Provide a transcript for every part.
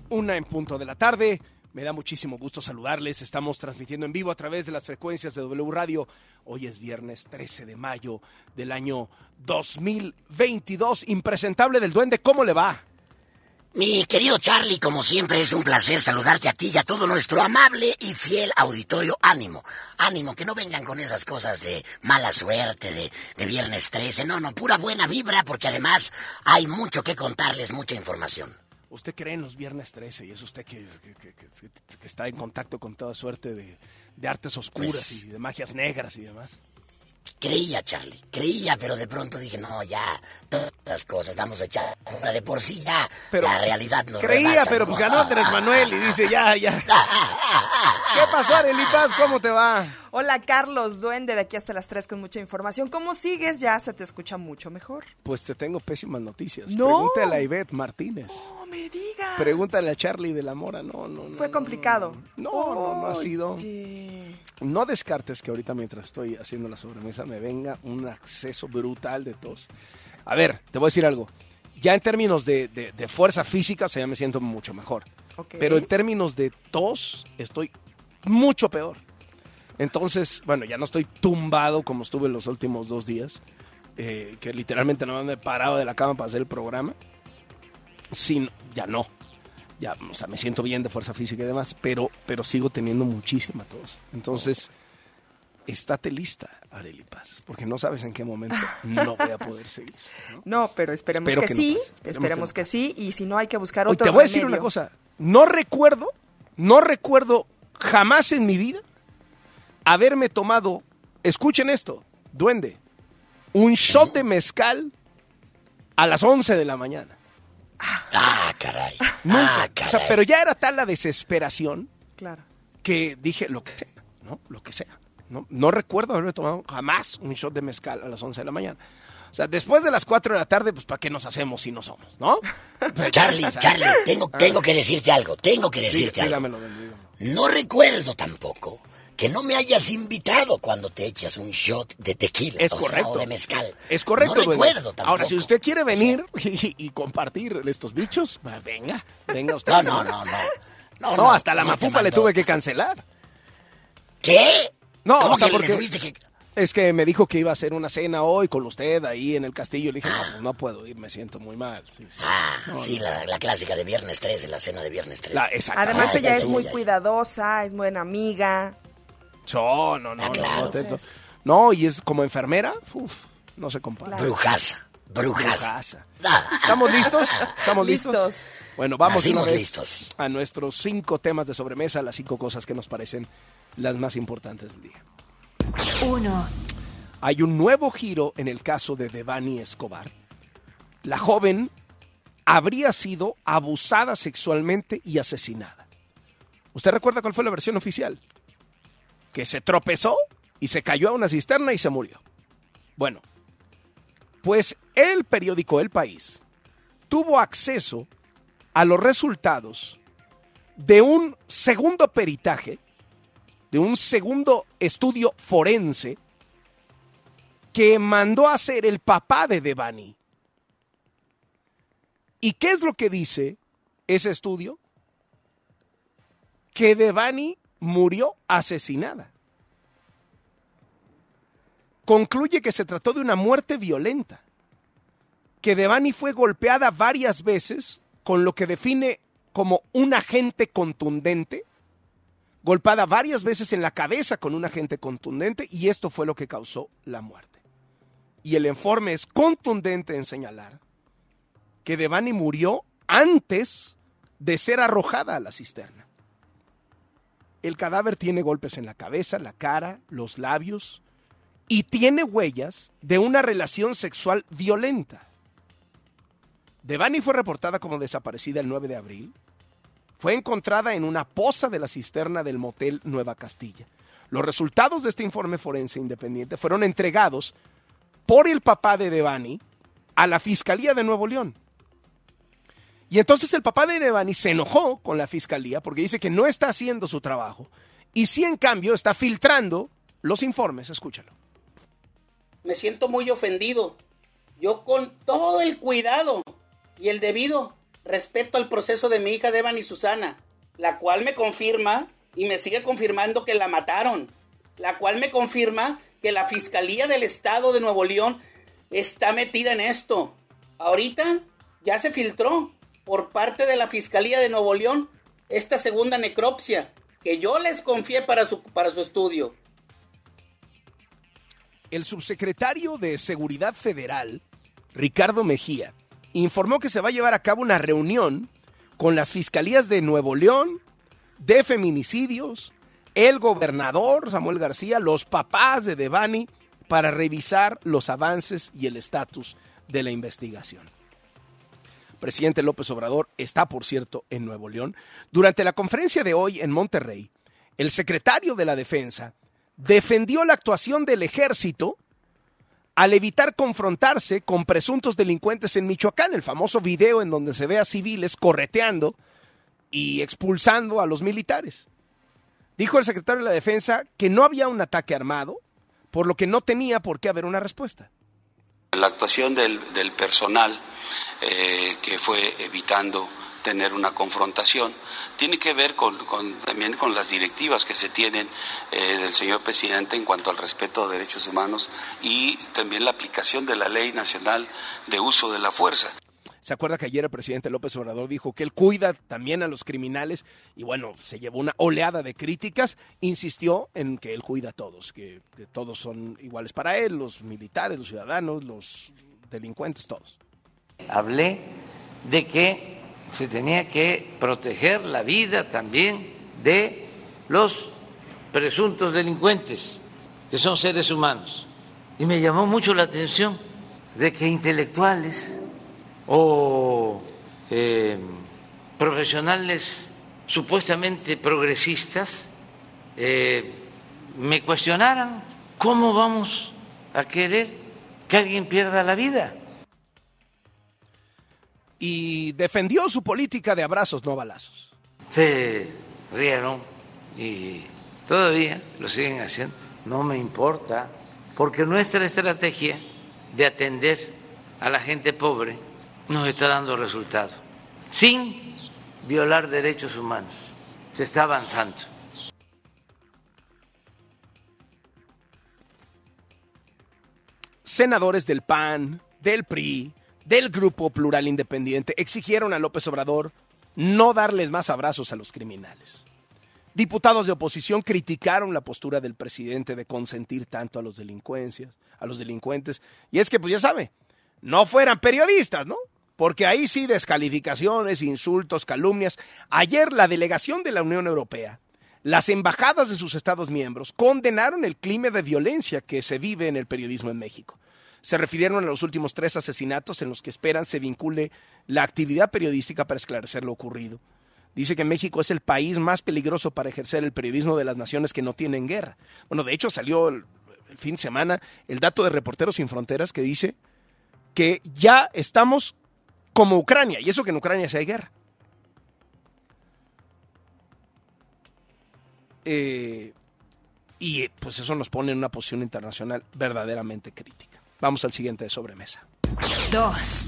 1:00 p.m. Me da muchísimo gusto saludarles. Estamos transmitiendo en vivo a través de las frecuencias de W Radio. Hoy es viernes 13 de mayo del año 2022. Impresentable del Duende, ¿cómo le va? Mi querido Charlie, como siempre es un placer saludarte a ti y a todo nuestro amable y fiel auditorio. Ánimo, ánimo, que no vengan con esas cosas de mala suerte, de viernes 13. No, pura buena vibra, porque además hay mucho que contarles, mucha información. Usted cree en los viernes 13 y es usted que está en contacto con toda suerte de artes oscuras Pues, y de magias negras y demás. Creía, Charlie, pero de pronto dije, no, ya, todas las cosas vamos a echar. De por sí ya, Pero la realidad nos creía, rebasa, pero ¿no? pues ganó Andrés Manuel y dice, ya. ¿Qué pasó, Arely Paz? ¿Cómo te va? Hola, Carlos, Duende, de aquí hasta las 3 con mucha información. ¿Cómo sigues? Ya se te escucha mucho mejor. Pues te tengo pésimas noticias. ¿No? Pregúntale a Ivette Martínez. No me digas. Pregúntale a Charlie de la Mora. No. Fue complicado. No ha sido. Oye. No descartes que ahorita mientras estoy haciendo la sobremesa me venga un acceso brutal de tos. A ver, te voy a decir algo. Ya en términos de fuerza física, o sea, ya me siento mucho mejor. Okay. Pero en términos de tos, estoy mucho peor. Entonces, bueno, ya no estoy tumbado como estuve los últimos 2 días, que literalmente no me he parado de la cama para hacer el programa. Ya, o sea, me siento bien de fuerza física y demás, pero sigo teniendo muchísima tos. Entonces, estate lista, Arely Paz, porque no sabes en qué momento no voy a poder seguir. No, pero esperemos Espero que no sí, pase. esperemos que sí, y si no hay que buscar Oye, otro te voy a decir remedio. una cosa, no recuerdo jamás en mi vida haberme tomado, escuchen esto, Duende, un shot de mezcal a las 11 de la mañana. Ah, caray. Nunca. Ah, caray. O sea, pero ya era tal la desesperación Claro. que dije lo que sea, ¿no? Lo que sea. No recuerdo haberme tomado jamás un shot de mezcal a las 11 de la mañana. O sea, después de las 4 de la tarde, pues ¿para qué nos hacemos si no somos, no? Charlie, tengo que decirte algo, Dígamelo. No recuerdo tampoco que no me hayas invitado cuando te echas un shot de tequila, Es o sea, correcto. o de mezcal. Es correcto, No Duende. recuerdo tampoco. Ahora, si usted quiere venir y compartir estos bichos, venga usted. No, Hasta la mapupa le tuve que cancelar. ¿Qué? No, ¿Cómo o sea, que le porque tuviste que...? es que me dijo que iba a hacer una cena hoy con usted ahí en el castillo. Le dije, no puedo ir, me siento muy mal. Sí. La clásica de viernes 13, la cena de viernes 13. Exactamente. Además, ella ya, es muy ya. cuidadosa, es buena amiga. No. claro. No, y es como enfermera, no se compara. Brujaza. ¿Estamos listos? Listos. Bueno, vamos Nacimos una vez listos. a nuestros 5 temas de sobremesa, las 5 cosas que nos parecen las más importantes del día. 1. Hay un nuevo giro en el caso de Devani Escobar. La joven habría sido abusada sexualmente y asesinada. ¿Usted recuerda cuál fue la versión oficial? Que se tropezó y se cayó a una cisterna y se murió. Bueno, pues el periódico El País tuvo acceso a los resultados de un segundo peritaje, de un segundo estudio forense que mandó a hacer el papá de Devani. ¿Y qué es lo que dice ese estudio? Que Devani murió asesinada. Concluye que se trató de una muerte violenta, que Devani fue golpeada varias veces con lo que define como un agente contundente, golpeada varias veces en la cabeza con un agente contundente, y esto fue lo que causó la muerte. Y el informe es contundente en señalar que Devani murió antes de ser arrojada a la cisterna. El cadáver tiene golpes en la cabeza, la cara, los labios, y tiene huellas de una relación sexual violenta. Devani fue reportada como desaparecida el 9 de abril. Fue encontrada en una poza de la cisterna del motel Nueva Castilla. Los resultados de este informe forense independiente fueron entregados por el papá de Devani a la Fiscalía de Nuevo León. Y entonces el papá de Devani se enojó con la Fiscalía porque dice que no está haciendo su trabajo y sí, en cambio, está filtrando los informes. Escúchalo. Me siento muy ofendido. Yo, con todo el cuidado y el debido respecto al proceso de mi hija Devani Susana, la cual me confirma y me sigue confirmando que la mataron, la cual me confirma que la Fiscalía del Estado de Nuevo León está metida en esto. Ahorita ya se filtró por parte de la Fiscalía de Nuevo León esta segunda necropsia que yo les confié para su estudio. El subsecretario de Seguridad Federal, Ricardo Mejía, informó que se va a llevar a cabo una reunión con las fiscalías de Nuevo León, de feminicidios, el gobernador Samuel García, los papás de Devani, para revisar los avances y el estatus de la investigación. Presidente López Obrador está, por cierto, en Nuevo León. Durante la conferencia de hoy en Monterrey, el secretario de la Defensa defendió la actuación del ejército al evitar confrontarse con presuntos delincuentes en Michoacán, el famoso video en donde se ve a civiles correteando y expulsando a los militares. Dijo el secretario de la Defensa que no había un ataque armado, por lo que no tenía por qué haber una respuesta. La actuación del personal que fue evitando tener una confrontación tiene que ver también con las directivas que se tienen del señor presidente en cuanto al respeto a derechos humanos y también la aplicación de la Ley Nacional de Uso de la Fuerza. ¿Se acuerda que ayer el presidente López Obrador dijo que él cuida también a los criminales? Y bueno, se llevó una oleada de críticas, insistió en que él cuida a todos, que todos son iguales para él, los militares, los ciudadanos, los delincuentes, todos. Hablé de que se tenía que proteger la vida también de los presuntos delincuentes, que son seres humanos. Y me llamó mucho la atención de que intelectuales o profesionales supuestamente progresistas me cuestionaran cómo vamos a querer que alguien pierda la vida. Y defendió su política de abrazos, no balazos. Se rieron y todavía lo siguen haciendo. No me importa, porque nuestra estrategia de atender a la gente pobre nos está dando resultados, sin violar derechos humanos. Se está avanzando. Senadores del PAN, del PRI, del Grupo Plural Independiente exigieron a López Obrador no darles más abrazos a los criminales. Diputados de oposición criticaron la postura del presidente de consentir tanto a los delincuentes. Y es que, pues ya sabe, no fueran periodistas, ¿no? Porque ahí sí descalificaciones, insultos, calumnias. Ayer la delegación de la Unión Europea, las embajadas de sus Estados miembros, condenaron el clima de violencia que se vive en el periodismo en México. Se refirieron a los últimos 3 asesinatos en los que esperan se vincule la actividad periodística para esclarecer lo ocurrido. Dice que México es el país más peligroso para ejercer el periodismo de las naciones que no tienen guerra. Bueno, de hecho salió el fin de semana el dato de Reporteros Sin Fronteras que dice que ya estamos como Ucrania, y eso que en Ucrania sí hay guerra. Y pues eso nos pone en una posición internacional verdaderamente crítica. Vamos al siguiente de sobremesa. 2.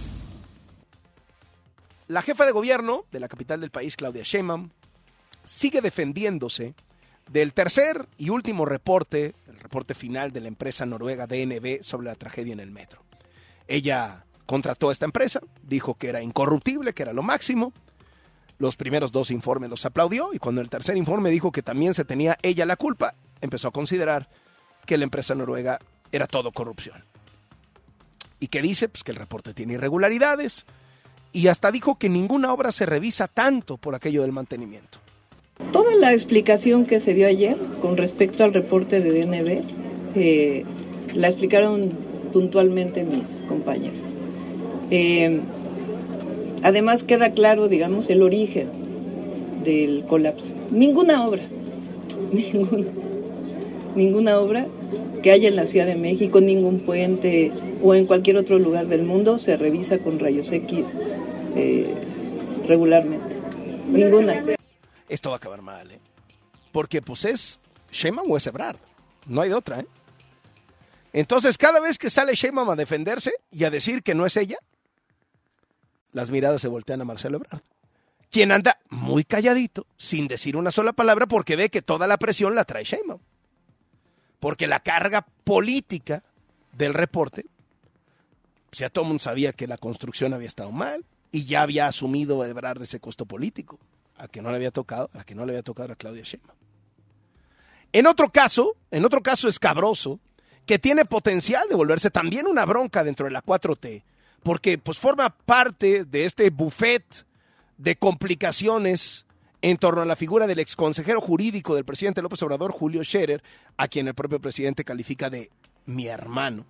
La jefa de gobierno de la capital del país, Claudia Sheinbaum, sigue defendiéndose del tercer y último reporte, el reporte final de la empresa noruega DNB sobre la tragedia en el metro. Ella contrató a esta empresa, dijo que era incorruptible, que era lo máximo. Los primeros 2 informes los aplaudió y cuando el tercer informe dijo que también se tenía ella la culpa, empezó a considerar que la empresa noruega era todo corrupción. ¿Y qué dice? Pues que el reporte tiene irregularidades y hasta dijo que ninguna obra se revisa tanto por aquello del mantenimiento. Toda la explicación que se dio ayer con respecto al reporte de DNB la explicaron puntualmente mis compañeros. Además queda claro, digamos, el origen del colapso. Ninguna obra que haya en la Ciudad de México, ningún puente o en cualquier otro lugar del mundo se revisa con rayos X regularmente. Ninguna. Esto va a acabar mal, ¿eh? Porque pues es Sheinbaum o es Ebrard. No hay de otra, ¿eh? Entonces cada vez que sale Sheinbaum a defenderse y a decir que no es ella, las miradas se voltean a Marcelo Ebrard, quien anda muy calladito, sin decir una sola palabra, porque ve que toda la presión la trae Sheinbaum. Porque la carga política del reporte, ya todo el mundo sabía que la construcción había estado mal y ya había asumido Ebrard ese costo político, a que no le había tocado a Claudia Sheinbaum. En otro caso escabroso, que tiene potencial de volverse también una bronca dentro de la 4T, porque pues forma parte de este buffet de complicaciones en torno a la figura del exconsejero jurídico del presidente López Obrador, Julio Scherer, a quien el propio presidente califica de mi hermano.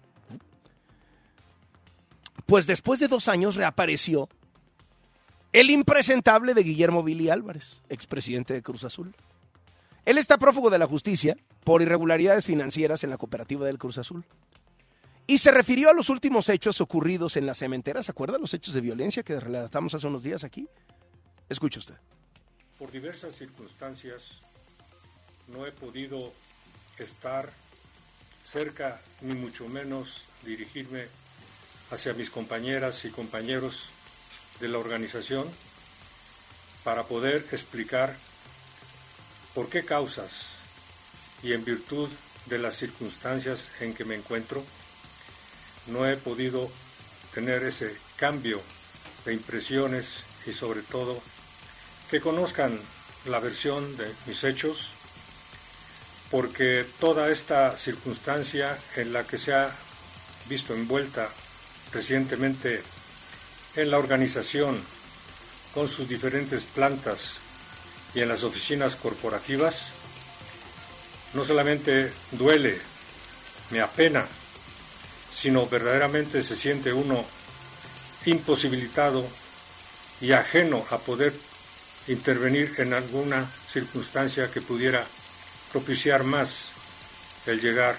Pues después de 2 años reapareció el impresentable de Guillermo Billy Álvarez, expresidente de Cruz Azul. Él está prófugo de la justicia por irregularidades financieras en la cooperativa del Cruz Azul. Y se refirió a los últimos hechos ocurridos en la cementera. ¿Se acuerdan los hechos de violencia que relatamos hace unos días aquí? Escuche usted. Por diversas circunstancias no he podido estar cerca, ni mucho menos dirigirme hacia mis compañeras y compañeros de la organización para poder explicar por qué causas y en virtud de las circunstancias en que me encuentro, no he podido tener ese cambio de impresiones y sobre todo que conozcan la versión de mis hechos, porque toda esta circunstancia en la que se ha visto envuelta recientemente en la organización con sus diferentes plantas y en las oficinas corporativas, no solamente duele, me apena, sino verdaderamente se siente uno imposibilitado y ajeno a poder intervenir en alguna circunstancia que pudiera propiciar más el llegar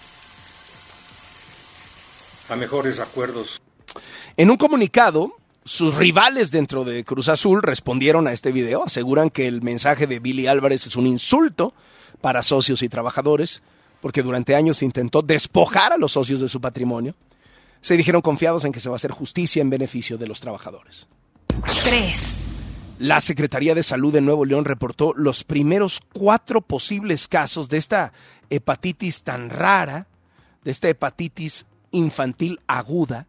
a mejores acuerdos. En un comunicado, sus rivales dentro de Cruz Azul respondieron a este video, aseguran que el mensaje de Billy Álvarez es un insulto para socios y trabajadores, porque durante años se intentó despojar a los socios de su patrimonio. Se dijeron confiados en que se va a hacer justicia en beneficio de los trabajadores. 3. La Secretaría de Salud de Nuevo León reportó los primeros 4 posibles casos de esta hepatitis tan rara, de esta hepatitis infantil aguda,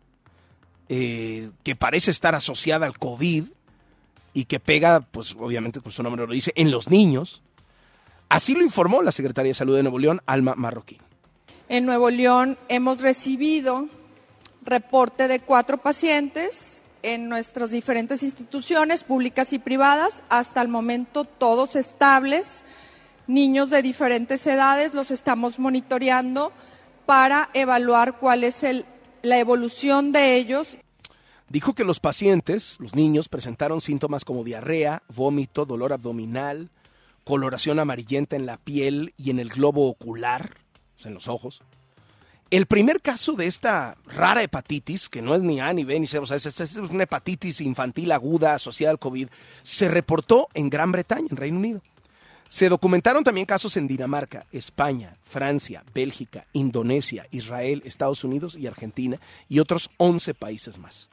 que parece estar asociada al COVID y que pega, pues obviamente, pues su nombre lo dice, en los niños. Así lo informó la Secretaría de Salud de Nuevo León, Alma Marroquín. En Nuevo León hemos recibido reporte de 4 pacientes en nuestras diferentes instituciones públicas y privadas, hasta el momento todos estables, niños de diferentes edades, los estamos monitoreando para evaluar cuál es la evolución de ellos. Dijo que los pacientes, los niños, presentaron síntomas como diarrea, vómito, dolor abdominal, coloración amarillenta en la piel y en el globo ocular, o sea, en los ojos. El primer caso de esta rara hepatitis, que no es ni A, ni B, ni C, o sea, es una hepatitis infantil aguda asociada al COVID, se reportó en Gran Bretaña, en Reino Unido. Se documentaron también casos en Dinamarca, España, Francia, Bélgica, Indonesia, Israel, Estados Unidos y Argentina, y otros 11 países más.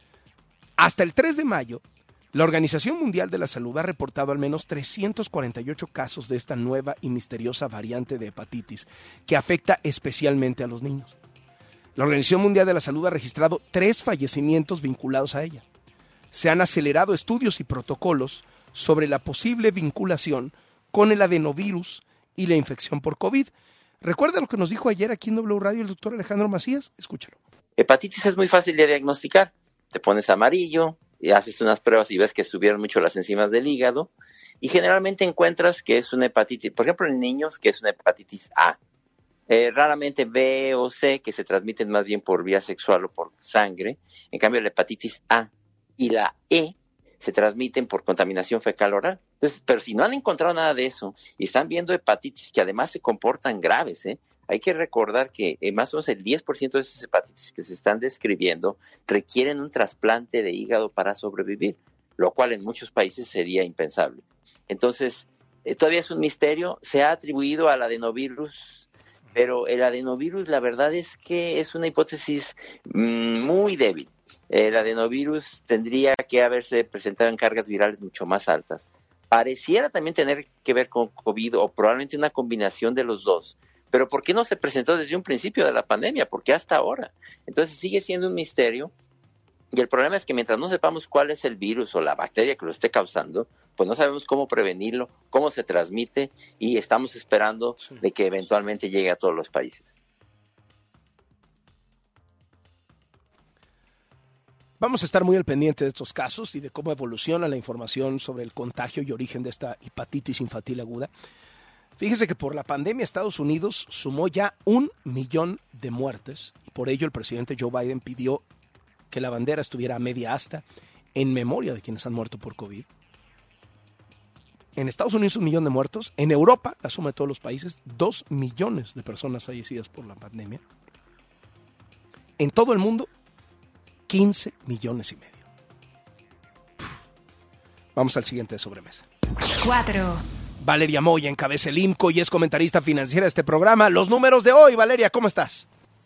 Hasta el 3 de mayo, la Organización Mundial de la Salud ha reportado al menos 348 casos de esta nueva y misteriosa variante de hepatitis que afecta especialmente a los niños. La Organización Mundial de la Salud ha registrado 3 fallecimientos vinculados a ella. Se han acelerado estudios y protocolos sobre la posible vinculación con el adenovirus y la infección por COVID. ¿Recuerda lo que nos dijo ayer aquí en W Radio el doctor Alejandro Macías? Escúchalo. Hepatitis es muy fácil de diagnosticar. Te pones amarillo y haces unas pruebas y ves que subieron mucho las enzimas del hígado y generalmente encuentras que es una hepatitis, por ejemplo en niños, que es una hepatitis A. Raramente B o C, que se transmiten más bien por vía sexual o por sangre. En cambio la hepatitis A y la E se transmiten por contaminación fecal oral. Entonces, pero si no han encontrado nada de eso y están viendo hepatitis que además se comportan graves, hay que recordar que más o menos el 10% de esas hepatitis que se están describiendo requieren un trasplante de hígado para sobrevivir, lo cual en muchos países sería impensable. Entonces, todavía es un misterio. Se ha atribuido al adenovirus, pero el adenovirus la verdad es que es una hipótesis muy débil. el adenovirus tendría que haberse presentado en cargas virales mucho más altas. Pareciera también tener que ver con COVID o probablemente una combinación de los dos. Pero ¿por qué no se presentó desde un principio de la pandemia? ¿Por qué hasta ahora? Entonces sigue siendo un misterio. Y el problema es que mientras no sepamos cuál es el virus o la bacteria que lo esté causando, pues no sabemos cómo prevenirlo, cómo se transmite, y estamos esperando de que eventualmente llegue a todos los países. Vamos a estar muy al pendiente de estos casos y de cómo evoluciona la información sobre el contagio y origen de esta hepatitis infantil aguda. Fíjese que por la pandemia Estados Unidos sumó ya 1 millón de muertes y por ello el presidente Joe Biden pidió que la bandera estuviera a media asta en memoria de quienes han muerto por COVID. En Estados Unidos 1 millón de muertos, en Europa, la suma de todos los países, 2 millones de personas fallecidas por la pandemia. En todo el mundo, 15 millones y medio. Vamos al siguiente de sobremesa. 4. Valeria Moya encabeza el IMCO y es comentarista financiera de este programa. Los números de hoy, Valeria, ¿cómo estás?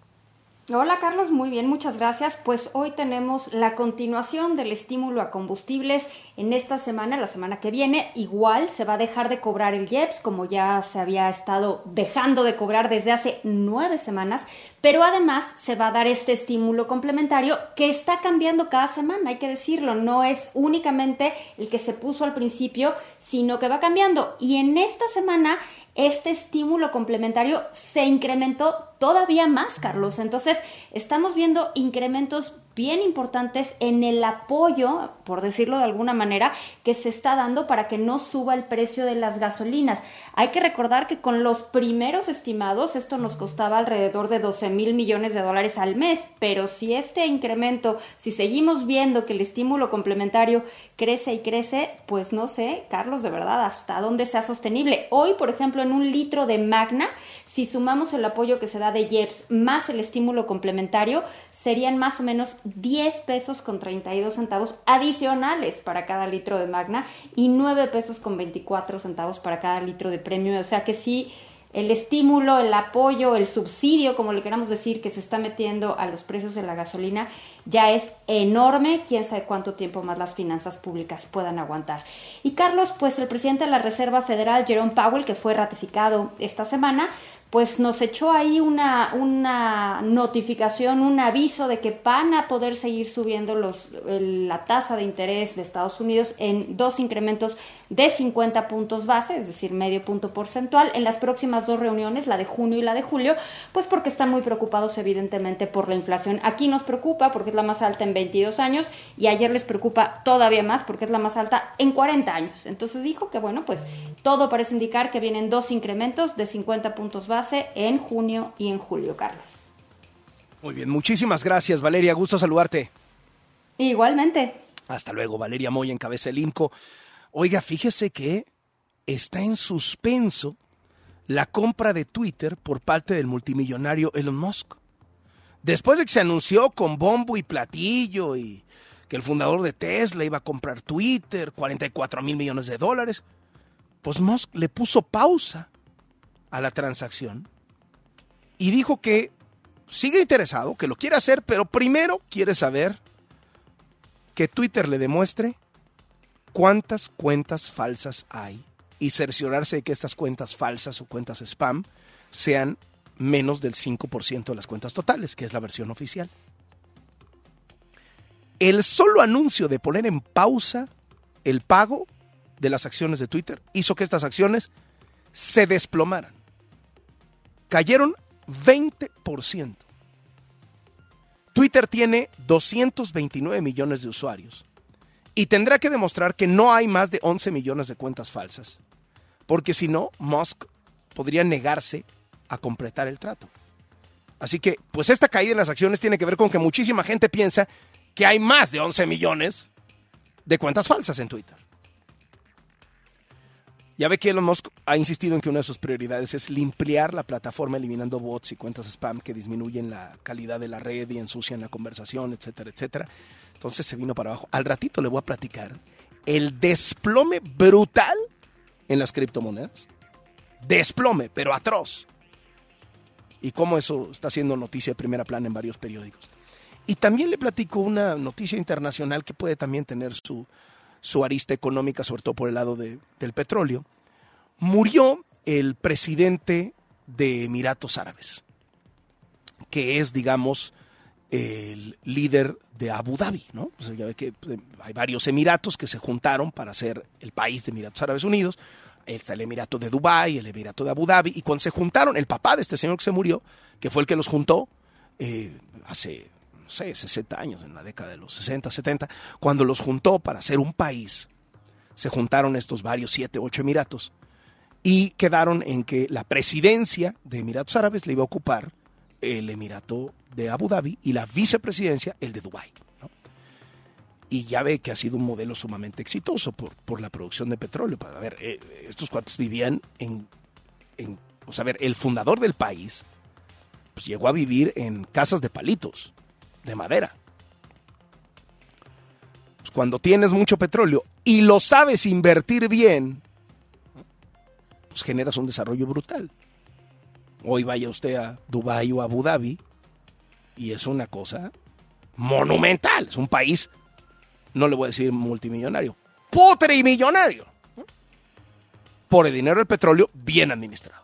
Hola Carlos, muy bien, muchas gracias. Pues hoy tenemos la continuación del estímulo a combustibles en esta semana, la semana que viene. Igual se va a dejar de cobrar el IEPS, como ya se había estado dejando de cobrar desde hace 9 semanas, pero además se va a dar este estímulo complementario que está cambiando cada semana, hay que decirlo, no es únicamente el que se puso al principio, sino que va cambiando. Y en esta semana este estímulo complementario se incrementó todavía más, Carlos. Entonces, estamos viendo incrementos bien importantes en el apoyo, por decirlo de alguna manera, que se está dando para que no suba el precio de las gasolinas. Hay que recordar que con los primeros estimados esto nos costaba alrededor de 12,000 millones de dólares al mes, pero si este incremento, si seguimos viendo que el estímulo complementario crece y crece, pues no sé, Carlos, de verdad, hasta dónde sea sostenible. Hoy, por ejemplo, en 1 litro de Magna, si sumamos el apoyo que se da de IEPS más el estímulo complementario, serían más o menos 10 pesos con 32 centavos adicionales para cada litro de Magna y 9 pesos con 24 centavos para cada litro de Premium. O sea que sí, el estímulo, el apoyo, el subsidio, como le queramos decir, que se está metiendo a los precios de la gasolina ya es enorme. Quién sabe cuánto tiempo más las finanzas públicas puedan aguantar. Y Carlos, pues el presidente de la Reserva Federal, Jerome Powell, que fue ratificado esta semana, pues nos echó ahí una notificación, un aviso de que van a poder seguir subiendo la tasa de interés de Estados Unidos en 2 incrementos de 50 puntos base, es decir, medio punto porcentual, en las próximas 2 reuniones, la de junio y la de julio, pues porque están muy preocupados evidentemente por la inflación. Aquí nos preocupa porque es la más alta en 22 años y ayer les preocupa todavía más porque es la más alta en 40 años. Entonces dijo que bueno, pues todo parece indicar que vienen 2 incrementos de 50 puntos base en junio y en julio, Carlos. Muy bien, muchísimas gracias, Valeria, gusto saludarte. Igualmente. Hasta luego, Valeria Moya encabeza el IMCO. Oiga, fíjese que está en suspenso la compra de Twitter por parte del multimillonario Elon Musk. Después de que se anunció con bombo y platillo y que el fundador de Tesla iba a comprar Twitter, 44,000 millones de dólares, pues Musk le puso pausa a la transacción y dijo que sigue interesado, que lo quiere hacer, pero primero quiere saber que Twitter le demuestre cuántas cuentas falsas hay y cerciorarse de que estas cuentas falsas o cuentas spam sean menos del 5% de las cuentas totales, que es la versión oficial. El solo anuncio de poner en pausa el pago de las acciones de Twitter hizo que estas acciones se desplomaran. Cayeron 20%. Twitter tiene 229 millones de usuarios y tendrá que demostrar que no hay más de 11 millones de cuentas falsas, porque si no, Musk podría negarse a completar el trato. Así que, pues esta caída en las acciones tiene que ver con que muchísima gente piensa que hay más de 11 millones de cuentas falsas en Twitter. Ya ve que Elon Musk ha insistido en que una de sus prioridades es limpiar la plataforma eliminando bots y cuentas spam que disminuyen la calidad de la red y ensucian la conversación, etcétera, etcétera. Entonces se vino para abajo. Al ratito le voy a platicar el desplome brutal en las criptomonedas. Desplome, pero atroz. Y cómo eso está siendo noticia de primera plana en varios periódicos. Y también le platico una noticia internacional que puede también tener su arista económica, sobre todo por el lado del petróleo. Murió el presidente de Emiratos Árabes, que es, digamos, el líder de Abu Dhabi, ¿no? O sea, ya ve que hay varios emiratos que se juntaron para ser el país de Emiratos Árabes Unidos. Está el Emirato de Dubái, el Emirato de Abu Dhabi, y cuando se juntaron, el papá de este señor que se murió, que fue el que los juntó hace, no sé, 60 años, en la década de los 60, 70, cuando los juntó para hacer un país, se juntaron estos varios 7, 8 emiratos, y quedaron en que la presidencia de Emiratos Árabes le iba a ocupar el Emirato de Abu Dhabi y la vicepresidencia el de Dubái, ¿no? Y ya ve que ha sido un modelo sumamente exitoso por la producción de petróleo. A ver, estos cuates vivían o sea, a ver, el fundador del país pues llegó a vivir en casas de palitos, de madera. Pues cuando tienes mucho petróleo y lo sabes invertir bien, pues generas un desarrollo brutal. Hoy vaya usted a Dubái o a Abu Dhabi y es una cosa monumental. Es un país, no le voy a decir multimillonario, putrimillonario, ¿no? Por el dinero del petróleo bien administrado.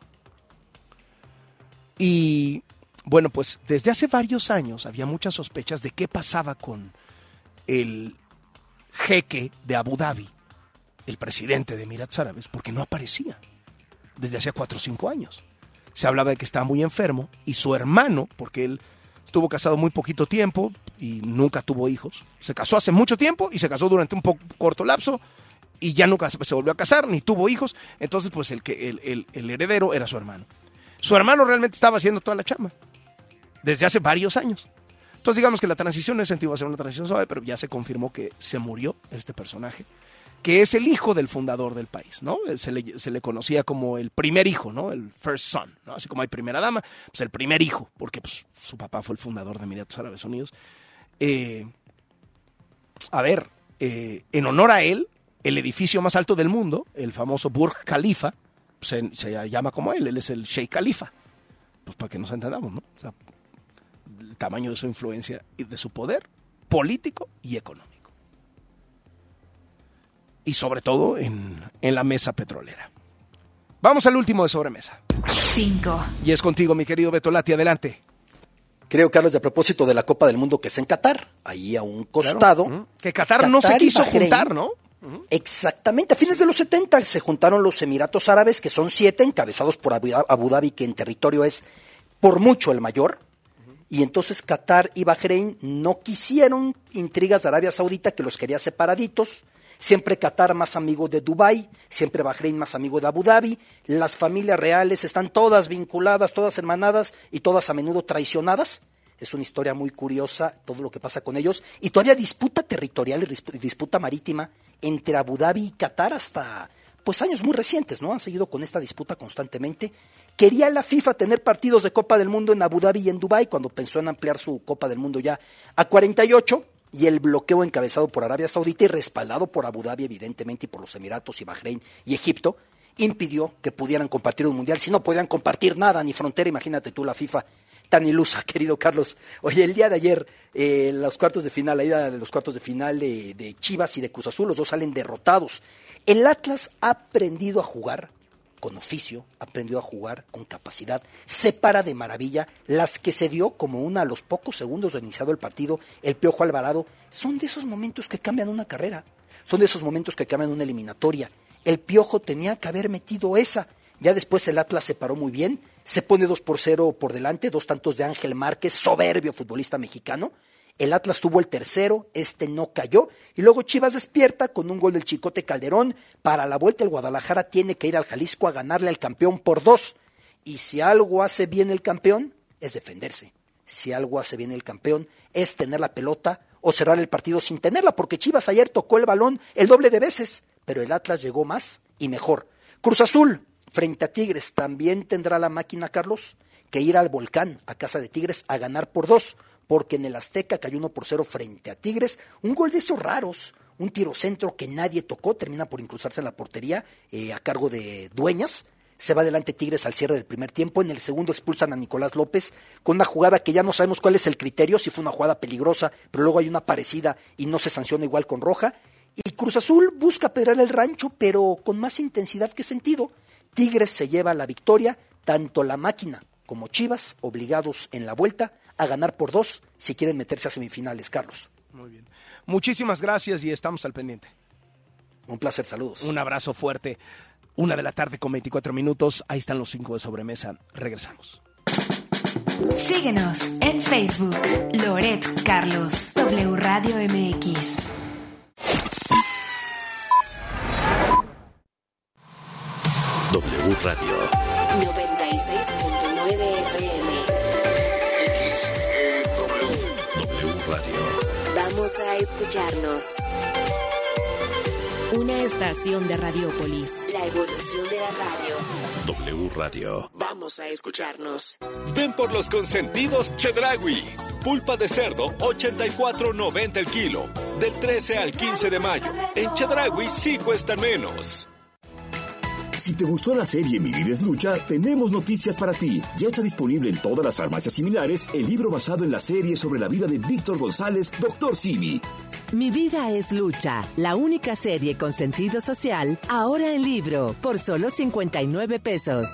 Y bueno, pues desde hace varios años había muchas sospechas de qué pasaba con el jeque de Abu Dhabi, el presidente de Emiratos Árabes, porque no aparecía desde hace 4 o 5 años. Se hablaba de que estaba muy enfermo y su hermano, porque él estuvo casado muy poquito tiempo y nunca tuvo hijos, se casó hace mucho tiempo y se casó durante un poco corto lapso y ya nunca se volvió a casar ni tuvo hijos. Entonces pues el heredero era su hermano. Su hermano realmente estaba haciendo toda la chamba desde hace varios años. Entonces digamos que la transición en ese sentido va a ser una transición suave, pero ya se confirmó que se murió este personaje, que es el hijo del fundador del país, ¿no? Se le conocía como el primer hijo, ¿no? El first son, ¿no? Así como hay primera dama, pues el primer hijo, porque pues, su papá fue el fundador de Emiratos Árabes Unidos. En honor a él, el edificio más alto del mundo, el famoso Burj Khalifa, se llama como él es el Sheikh Khalifa. Pues para que nos entendamos, ¿no? O sea, el tamaño de su influencia y de su poder político y económico. Y sobre todo en la mesa petrolera. Vamos al último de sobremesa. 5. Y es contigo, mi querido Beto Lati, adelante. Creo, Carlos, a propósito de la Copa del Mundo que es en Qatar, ahí a un costado. Claro. Que Qatar no se quiso juntar, ¿no? Exactamente, a fines de los 70 se juntaron los Emiratos Árabes, que son 7, encabezados por Abu Dhabi, que en territorio es por mucho el mayor. Y entonces Qatar y Bahrein no quisieron intrigas de Arabia Saudita, que los quería separaditos. Siempre Qatar más amigo de Dubái, siempre Bahrein más amigo de Abu Dhabi. Las familias reales están todas vinculadas, todas hermanadas y todas a menudo traicionadas. Es una historia muy curiosa todo lo que pasa con ellos. Y todavía disputa territorial y disputa marítima entre Abu Dhabi y Qatar hasta pues años muy recientes, ¿no? Han seguido con esta disputa constantemente. Quería la FIFA tener partidos de Copa del Mundo en Abu Dhabi y en Dubái cuando pensó en ampliar su Copa del Mundo ya a 48. Y el bloqueo encabezado por Arabia Saudita y respaldado por Abu Dhabi, evidentemente, y por los Emiratos y Bahrein y Egipto, impidió que pudieran compartir un mundial. Si no podían compartir nada, ni frontera, imagínate tú la FIFA tan ilusa, querido Carlos. Oye, el día de ayer, los cuartos de final, la ida de los cuartos de final de Chivas y de Cruz Azul, los dos salen derrotados. El Atlas ha aprendido a jugar con oficio, aprendió a jugar con capacidad, se para de maravilla. Las que se dio como una a los pocos segundos de iniciado el partido, el Piojo Alvarado, son de esos momentos que cambian una carrera, son de esos momentos que cambian una eliminatoria. El Piojo tenía que haber metido esa, ya después el Atlas se paró muy bien, se pone 2-0 por delante, 2 tantos de Ángel Márquez, soberbio futbolista mexicano. El Atlas tuvo el tercero, no cayó, y luego Chivas despierta con un gol del Chicote Calderón. Para la vuelta el Guadalajara tiene que ir al Jalisco a ganarle al campeón por 2. Y si algo hace bien el campeón, es defenderse. Si algo hace bien el campeón, es tener la pelota o cerrar el partido sin tenerla, porque Chivas ayer tocó el balón el doble de veces, pero el Atlas llegó más y mejor. Cruz Azul, frente a Tigres, también tendrá la máquina, Carlos, que ir al Volcán, a casa de Tigres, a ganar por 2. Porque en el Azteca cayó 1-0 frente a Tigres, un gol de esos raros, un tiro centro que nadie tocó, termina por incrustarse en la portería a cargo de Dueñas, se va adelante Tigres al cierre del primer tiempo. En el segundo expulsan a Nicolás López con una jugada que ya no sabemos cuál es el criterio, si fue una jugada peligrosa, pero luego hay una parecida y no se sanciona igual con roja. Y Cruz Azul busca pedrar el rancho, pero con más intensidad que sentido. Tigres se lleva la victoria, tanto la máquina como Chivas obligados en la vuelta a ganar por 2 si quieren meterse a semifinales, Carlos. Muy bien. Muchísimas gracias y estamos al pendiente. Un placer, saludos. Un abrazo fuerte. 1:24 p.m. Ahí están los 5 de sobremesa. Regresamos. Síguenos en Facebook, Loret Carlos, W Radio MX. W Radio 96.9 FM. W Radio. Vamos a escucharnos. Una estación de Radiopolis. La evolución de la radio. W Radio. Vamos a escucharnos. Ven por los consentidos Chedraui. Pulpa de cerdo, 84.90 el kilo. Del 13 al 15 de mayo. En Chedraui sí cuestan menos. Si te gustó la serie Mi Vida es Lucha, tenemos noticias para ti. Ya está disponible en todas las farmacias similares el libro basado en la serie sobre la vida de Víctor González, Dr. Simi. Mi Vida es Lucha, la única serie con sentido social, ahora en libro, por solo 59 pesos.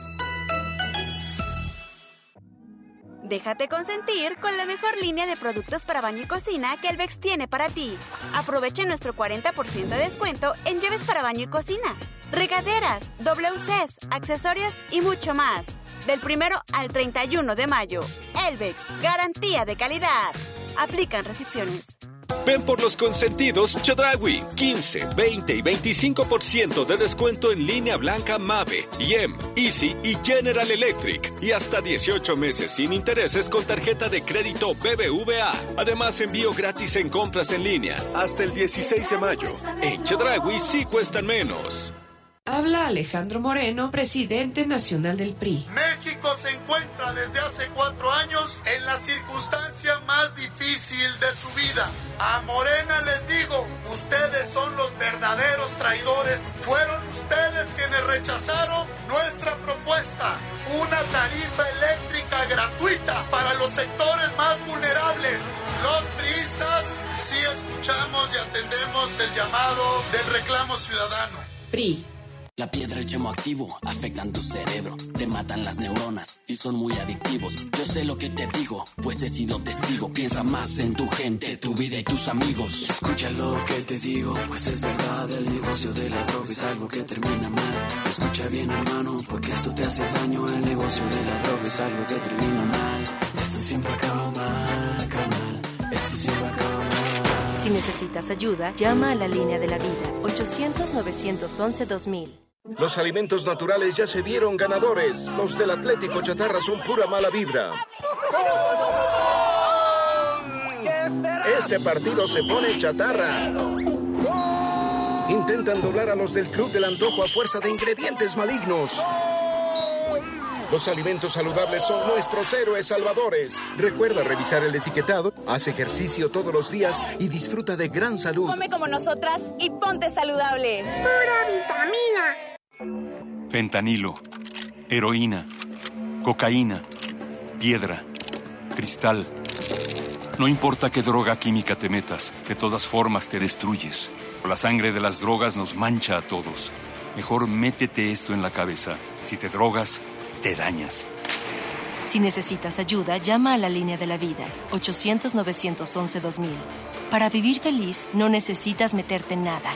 Déjate consentir con la mejor línea de productos para baño y cocina que Elvex tiene para ti. Aprovecha nuestro 40% de descuento en llaves para baño y cocina, regaderas, WCs, accesorios y mucho más. Del 1 al 31 de mayo. Elvex, garantía de calidad. Aplican restricciones. Ven por los consentidos Chedraui. 15, 20 y 25% de descuento en línea blanca Mave, YEM, Easy y General Electric. Y hasta 18 meses sin intereses con tarjeta de crédito BBVA. Además, envío gratis en compras en línea hasta el 16 de mayo. En Chedraui sí cuestan menos. Habla Alejandro Moreno, presidente nacional del PRI. México se encuentra desde hace 4 años en la circunstancia más difícil de su vida. A Morena les digo, ustedes son los verdaderos traidores. Fueron ustedes quienes rechazaron nuestra propuesta. Una tarifa eléctrica gratuita para los sectores más vulnerables. Los priistas sí escuchamos y atendemos el llamado del reclamo ciudadano. PRI. La piedra y el yemo activo afectan tu cerebro, te matan las neuronas y son muy adictivos. Yo sé lo que te digo, pues he sido testigo. Piensa más en tu gente, tu vida y tus amigos. Escucha lo que te digo, pues es verdad. El negocio de la droga es algo que termina mal. Escucha bien, hermano, porque esto te hace daño. El negocio de la droga es algo que termina mal. Esto siempre acaba mal, carnal. Esto siempre acaba mal. Si necesitas ayuda, llama a la línea de la vida, 800-911-2000. Los alimentos naturales ya se vieron ganadores. Los del Atlético Chatarra son pura mala vibra. Este partido se pone chatarra. Intentan doblar a los del Club del Antojo a fuerza de ingredientes malignos. Los alimentos saludables son nuestros héroes salvadores. Recuerda revisar el etiquetado, haz ejercicio todos los días y disfruta de gran salud. Come como nosotras y ponte saludable. ¡Pura vitamina! Fentanilo, heroína, cocaína, piedra, cristal. No importa qué droga química te metas, de todas formas te destruyes. La sangre de las drogas nos mancha a todos. Mejor métete esto en la cabeza. Si te drogas, te dañas. Si necesitas ayuda, llama a la línea de la vida, 800-911-2000. Para vivir feliz, no necesitas meterte en nada.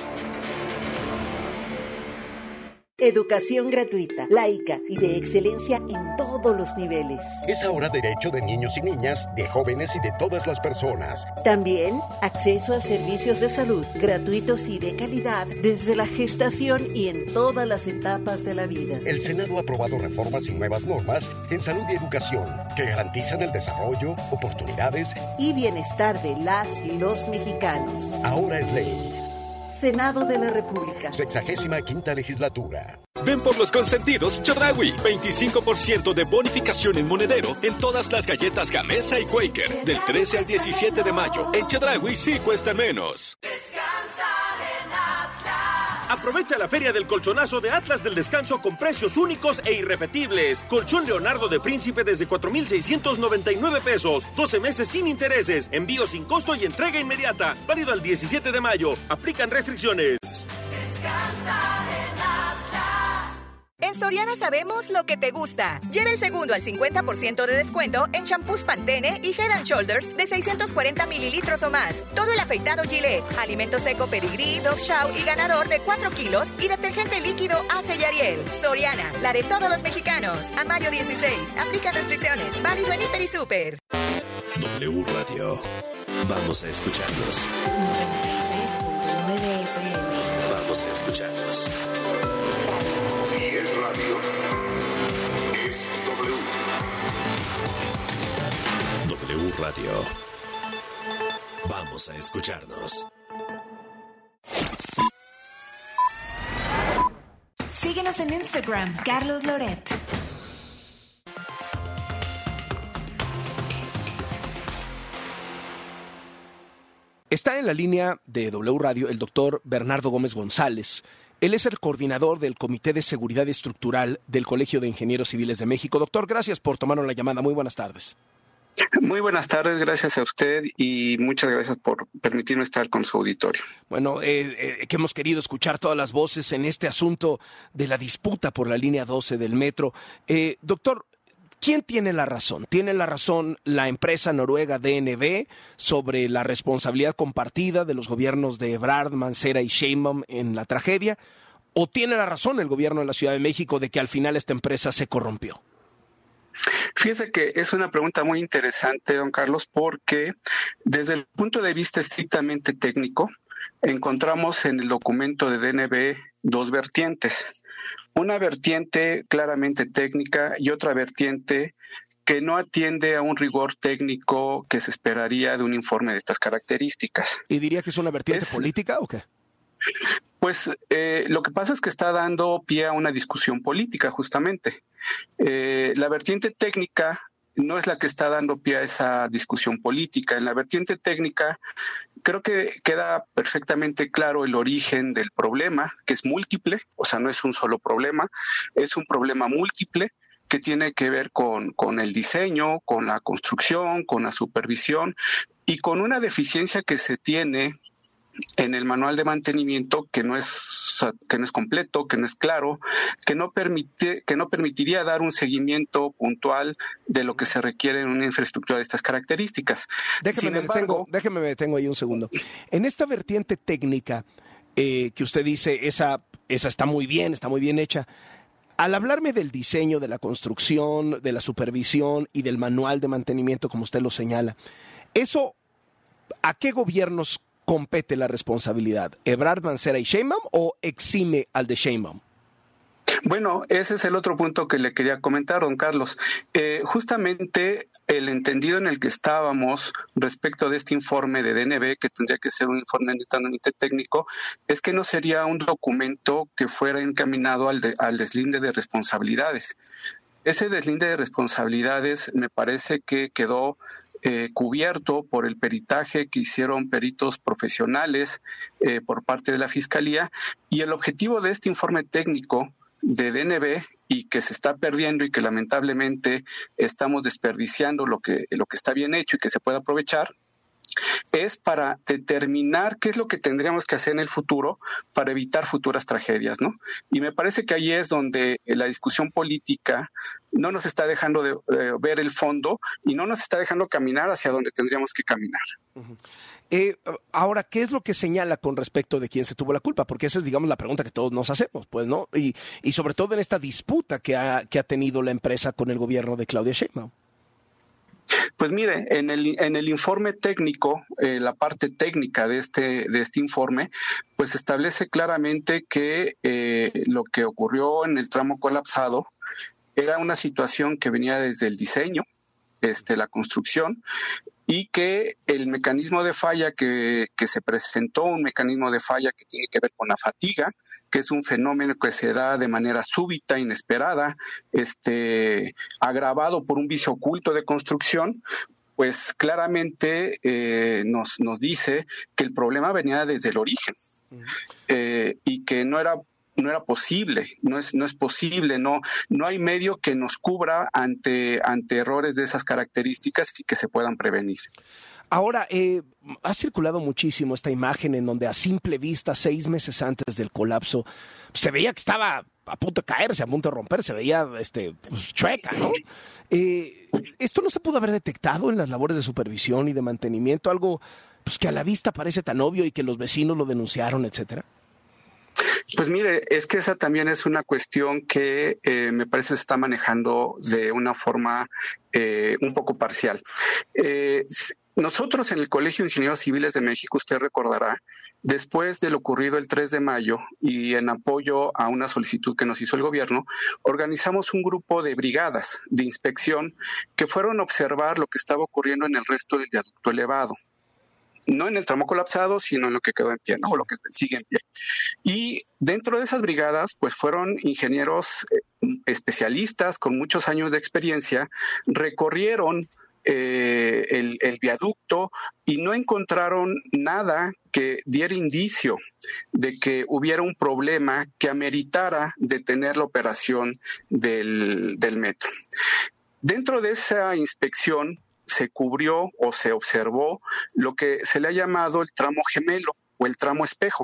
Educación gratuita, laica y de excelencia en todos los niveles. Es ahora derecho de niños y niñas, de jóvenes y de todas las personas. También acceso a servicios de salud gratuitos y de calidad desde la gestación y en todas las etapas de la vida. El Senado ha aprobado reformas y nuevas normas en salud y educación que garantizan el desarrollo, oportunidades y bienestar de las y los mexicanos. Ahora es ley. Senado de la República. 65ª legislatura. Ven por los consentidos Chedraui. 25% de bonificación en monedero en todas las galletas Gamesa y Quaker. Del 13 al 17 de mayo. En Chedraui sí cuesta menos. Descansa en Atlas. Aprovecha la Feria del Colchonazo de Atlas del Descanso con precios únicos e irrepetibles. Colchón Leonardo de Príncipe desde 4,699 pesos. 12 meses sin intereses. Envío sin costo y entrega inmediata. Válido al 17 de mayo. Aplican restricciones. Descansa en Atlas. En Soriana sabemos lo que te gusta. Lleva el segundo al 50% de descuento en shampoos Pantene y Head & Shoulders de 640 mililitros o más. Todo el afeitado Gillette, alimento seco Pedigree, Dog Chow y Ganador de 4 kilos y detergente líquido Ace y Ariel. Soriana, la de todos los mexicanos. A mayo 16. Aplica restricciones. Válido en Hiper y Super. W Radio. Vamos a escucharnos. 96.9 FM. Vamos a escucharnos. Si es radio, es W. W Radio. Vamos a escucharnos. Síguenos en Instagram, Carlos Loret. Está en la línea de W Radio el doctor Bernardo Gómez González. Él es el coordinador del Comité de Seguridad Estructural del Colegio de Ingenieros Civiles de México. Doctor, gracias por tomarnos la llamada. Muy buenas tardes. Muy buenas tardes, gracias a usted y muchas gracias por permitirme estar con su auditorio. Bueno, que hemos querido escuchar todas las voces en este asunto de la disputa por la línea 12 del metro. Doctor, ¿quién tiene la razón? ¿Tiene la razón la empresa noruega DNB sobre la responsabilidad compartida de los gobiernos de Ebrard, Mancera y Sheinbaum en la tragedia? ¿O tiene la razón el gobierno de la Ciudad de México de que al final esta empresa se corrompió? Fíjese que es una pregunta muy interesante, don Carlos, porque desde el punto de vista estrictamente técnico, encontramos en el documento de DNB dos vertientes. Una vertiente claramente técnica y otra vertiente que no atiende a un rigor técnico que se esperaría de un informe de estas características. ¿Y diría que es una vertiente política o qué? Pues lo que pasa es que está dando pie a una discusión política, justamente. La vertiente técnica no es la que está dando pie a esa discusión política. En la vertiente técnica creo que queda perfectamente claro el origen del problema, que es múltiple, o sea, no es un solo problema, es un problema múltiple que tiene que ver con el diseño, con la construcción, con la supervisión y con una deficiencia que se tiene en el manual de mantenimiento que no es completo, que no es claro, que no permitiría dar un seguimiento puntual de lo que se requiere en una infraestructura de estas características. Déjeme me detengo ahí un segundo. En esta vertiente técnica que usted dice, esa está muy bien hecha. Al hablarme del diseño, de la construcción, de la supervisión y del manual de mantenimiento, como usted lo señala, ¿eso a qué gobiernos compete la responsabilidad? ¿Ebrard, Mancera y Sheinbaum o exime al de Sheinbaum? Bueno, ese es el otro punto que le quería comentar, don Carlos. Justamente el entendido en el que estábamos respecto de este informe de DNB, que tendría que ser un informe netamente técnico, es que no sería un documento que fuera encaminado al deslinde de responsabilidades. Ese deslinde de responsabilidades me parece que quedó cubierto por el peritaje que hicieron peritos profesionales por parte de la Fiscalía, y el objetivo de este informe técnico de DNB, y que se está perdiendo y que lamentablemente estamos desperdiciando lo que está bien hecho y que se puede aprovechar, es para determinar qué es lo que tendríamos que hacer en el futuro para evitar futuras tragedias, ¿no? Y me parece que ahí es donde la discusión política no nos está dejando de ver el fondo y no nos está dejando caminar hacia donde tendríamos que caminar. Ahora, ¿qué es lo que señala con respecto de quién se tuvo la culpa? Porque esa es, digamos, la pregunta que todos nos hacemos, pues, ¿no? Y sobre todo en esta disputa que ha tenido la empresa con el gobierno de Claudia Sheinbaum. Pues mire, en el informe técnico, la parte técnica de este informe, pues establece claramente que lo que ocurrió en el tramo colapsado era una situación que venía desde el diseño, la construcción, y que el mecanismo de falla que se presentó, un mecanismo de falla que tiene que ver con la fatiga, que es un fenómeno que se da de manera súbita, inesperada, agravado por un vicio oculto de construcción, pues claramente nos dice que el problema venía desde el origen y que no era posible, no es posible, no hay medio que nos cubra ante errores de esas características y que se puedan prevenir. Ahora, ha circulado muchísimo esta imagen en donde a simple vista, 6 meses antes del colapso, se veía que estaba a punto de caerse, a punto de romperse, se veía chueca, ¿no? ¿Esto no se pudo haber detectado en las labores de supervisión y de mantenimiento? Algo pues, que a la vista parece tan obvio y que los vecinos lo denunciaron, etcétera. Pues mire, es que esa también es una cuestión que me parece se está manejando de una forma un poco parcial. Nosotros en el Colegio de Ingenieros Civiles de México, usted recordará, después de lo ocurrido el 3 de mayo y en apoyo a una solicitud que nos hizo el gobierno, organizamos un grupo de brigadas de inspección que fueron a observar lo que estaba ocurriendo en el resto del viaducto elevado. No en el tramo colapsado, sino en lo que quedó en pie, ¿no? O lo que sigue en pie. Y dentro de esas brigadas, pues fueron ingenieros especialistas con muchos años de experiencia, recorrieron el viaducto y no encontraron nada que diera indicio de que hubiera un problema que ameritara detener la operación del metro. Dentro de esa inspección se cubrió o se observó lo que se le ha llamado el tramo gemelo o el tramo espejo,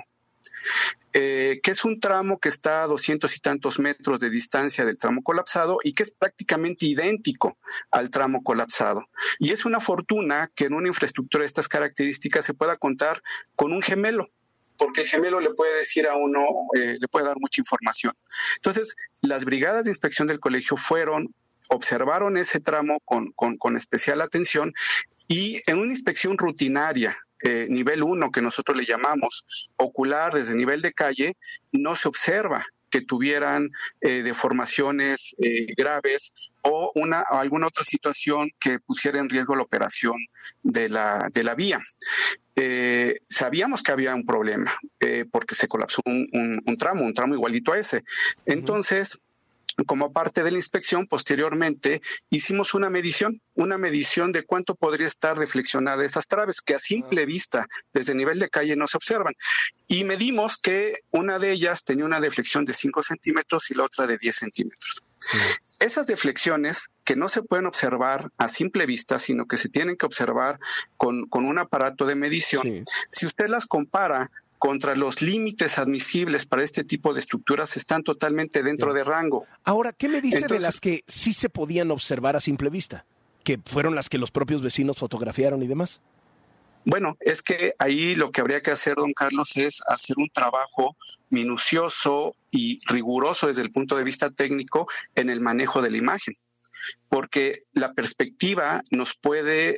que es un tramo que está a 200 y tantos metros de distancia del tramo colapsado y que es prácticamente idéntico al tramo colapsado. Y es una fortuna que en una infraestructura de estas características se pueda contar con un gemelo, porque el gemelo le puede decir a uno, le puede dar mucha información. Entonces, las brigadas de inspección del colegio observaron ese tramo con especial atención y en una inspección rutinaria, nivel 1 que nosotros le llamamos ocular desde nivel de calle, no se observa que tuvieran deformaciones graves o alguna otra situación que pusiera en riesgo la operación de la vía. Sabíamos que había un problema porque se colapsó un tramo igualito a ese. Entonces, como parte de la inspección, posteriormente hicimos una medición de cuánto podría estar deflexionada esas traves, que a simple vista, desde el nivel de calle, no se observan. Y medimos que una de ellas tenía una deflexión de 5 centímetros y la otra de 10 centímetros. Esas deflexiones que no se pueden observar a simple vista, sino que se tienen que observar con un aparato de medición, si usted las compara contra los límites admisibles para este tipo de estructuras, están totalmente dentro de rango. Ahora, ¿qué me dice de las que sí se podían observar a simple vista? Que fueron las que los propios vecinos fotografiaron y demás. Bueno, es que ahí lo que habría que hacer, don Carlos, es hacer un trabajo minucioso y riguroso desde el punto de vista técnico en el manejo de la imagen. Porque la perspectiva nos puede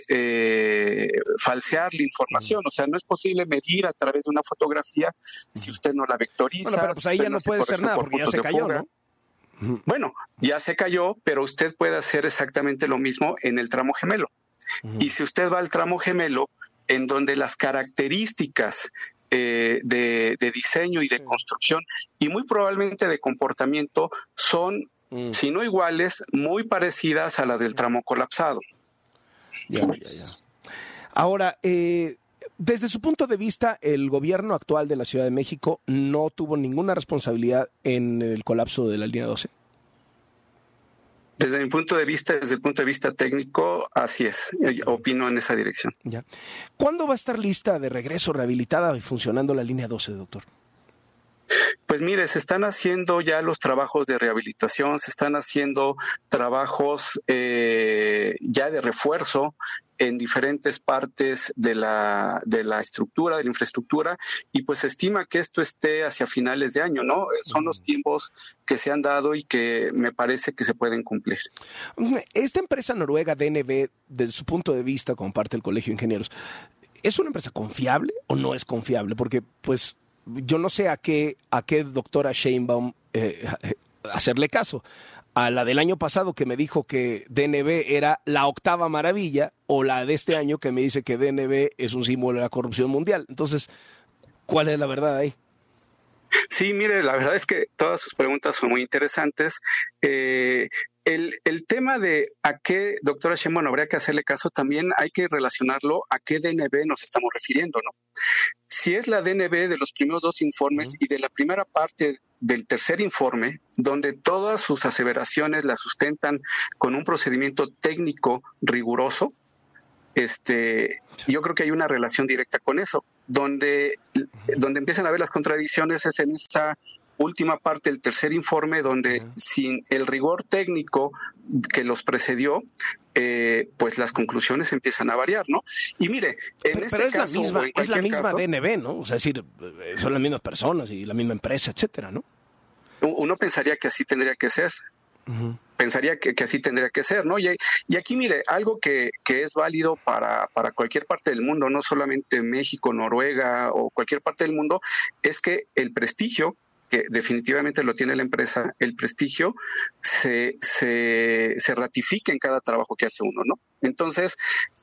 falsear la información. O sea, no es posible medir a través de una fotografía si usted no la vectoriza. Bueno, pero pues ahí ya no puede hacer nada porque ya se cayó, ¿no? Bueno, ya se cayó, pero usted puede hacer exactamente lo mismo en el tramo gemelo. Y si usted va al tramo gemelo, en donde las características de diseño y de construcción y muy probablemente de comportamiento son si no iguales, muy parecidas a las del tramo colapsado. Ya. Ahora, desde su punto de vista, el gobierno actual de la Ciudad de México no tuvo ninguna responsabilidad en el colapso de la línea 12. Desde mi punto de vista, desde el punto de vista técnico, así es. Yo opino en esa dirección. Ya. ¿Cuándo va a estar lista de regreso, rehabilitada y funcionando la línea 12, doctor? Pues mire, se están haciendo ya los trabajos de rehabilitación, se están haciendo trabajos ya de refuerzo en diferentes partes de la estructura, de la infraestructura, y pues se estima que esto esté hacia finales de año, ¿no? Son los tiempos que se han dado y que me parece que se pueden cumplir. Esta empresa noruega DNV, desde su punto de vista, como parte del Colegio de Ingenieros, ¿es una empresa confiable o no es confiable? Porque, pues, yo no sé a qué doctora Sheinbaum hacerle caso. A la del año pasado que me dijo que DNV era la octava maravilla, o la de este año que me dice que DNV es un símbolo de la corrupción mundial. Entonces, ¿cuál es la verdad ahí? Sí, mire, la verdad es que todas sus preguntas son muy interesantes. el tema de a qué, doctora Sheinbaum, habría que hacerle caso, también hay que relacionarlo a qué DNB nos estamos refiriendo, ¿no? Si es la DNB de los primeros 2 informes y de la primera parte del tercer informe, donde todas sus aseveraciones las sustentan con un procedimiento técnico riguroso, yo creo que hay una relación directa con eso. Donde empiezan a ver las contradicciones es en esa última parte del tercer informe, donde sin el rigor técnico que los precedió, pues las conclusiones empiezan a variar, ¿no? Y mire, pero es la misma DNB, ¿no? O sea, es decir, son las mismas personas y la misma empresa, etcétera, ¿no? Uno pensaría que así tendría que ser. Uh-huh. Pensaría que así tendría que ser, ¿no? Y aquí, mire, algo que es válido para cualquier parte del mundo, no solamente México, Noruega o cualquier parte del mundo, es que el prestigio, que definitivamente lo tiene la empresa, el prestigio se ratifica en cada trabajo que hace uno, ¿no? Entonces,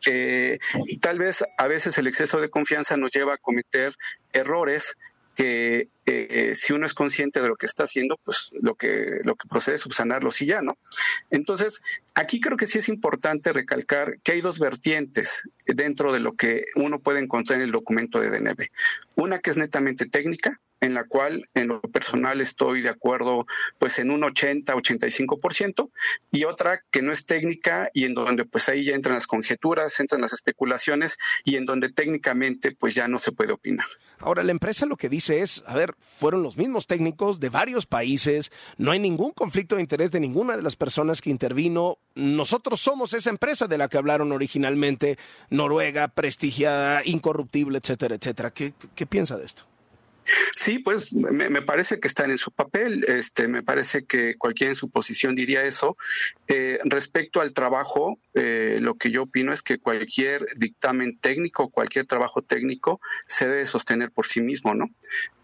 tal vez a veces el exceso de confianza nos lleva a cometer errores que si uno es consciente de lo que está haciendo, pues lo que procede es subsanarlos y ya, ¿no? Entonces, aquí creo que sí es importante recalcar que hay 2 vertientes dentro de lo que uno puede encontrar en el documento de DNB. Una que es netamente técnica, en la cual en lo personal estoy de acuerdo pues en un 80-85%, y otra que no es técnica y en donde pues ahí ya entran las conjeturas, entran las especulaciones y en donde técnicamente pues ya no se puede opinar. Ahora, la empresa lo que dice es, a ver, fueron los mismos técnicos de varios países, no hay ningún conflicto de interés de ninguna de las personas que intervino, nosotros somos esa empresa de la que hablaron originalmente, Noruega, prestigiada, incorruptible, etcétera, etcétera. ¿Qué piensa de esto? Sí, pues me parece que están en su papel, me parece que cualquiera en su posición diría eso. Respecto al trabajo, lo que yo opino es que cualquier dictamen técnico, cualquier trabajo técnico se debe sostener por sí mismo, ¿no?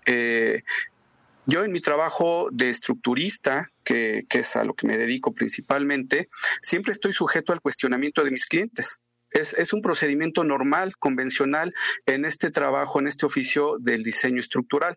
Yo en mi trabajo de estructurista, que es a lo que me dedico principalmente, siempre estoy sujeto al cuestionamiento de mis clientes. Es un procedimiento normal, convencional en este trabajo, en este oficio del diseño estructural,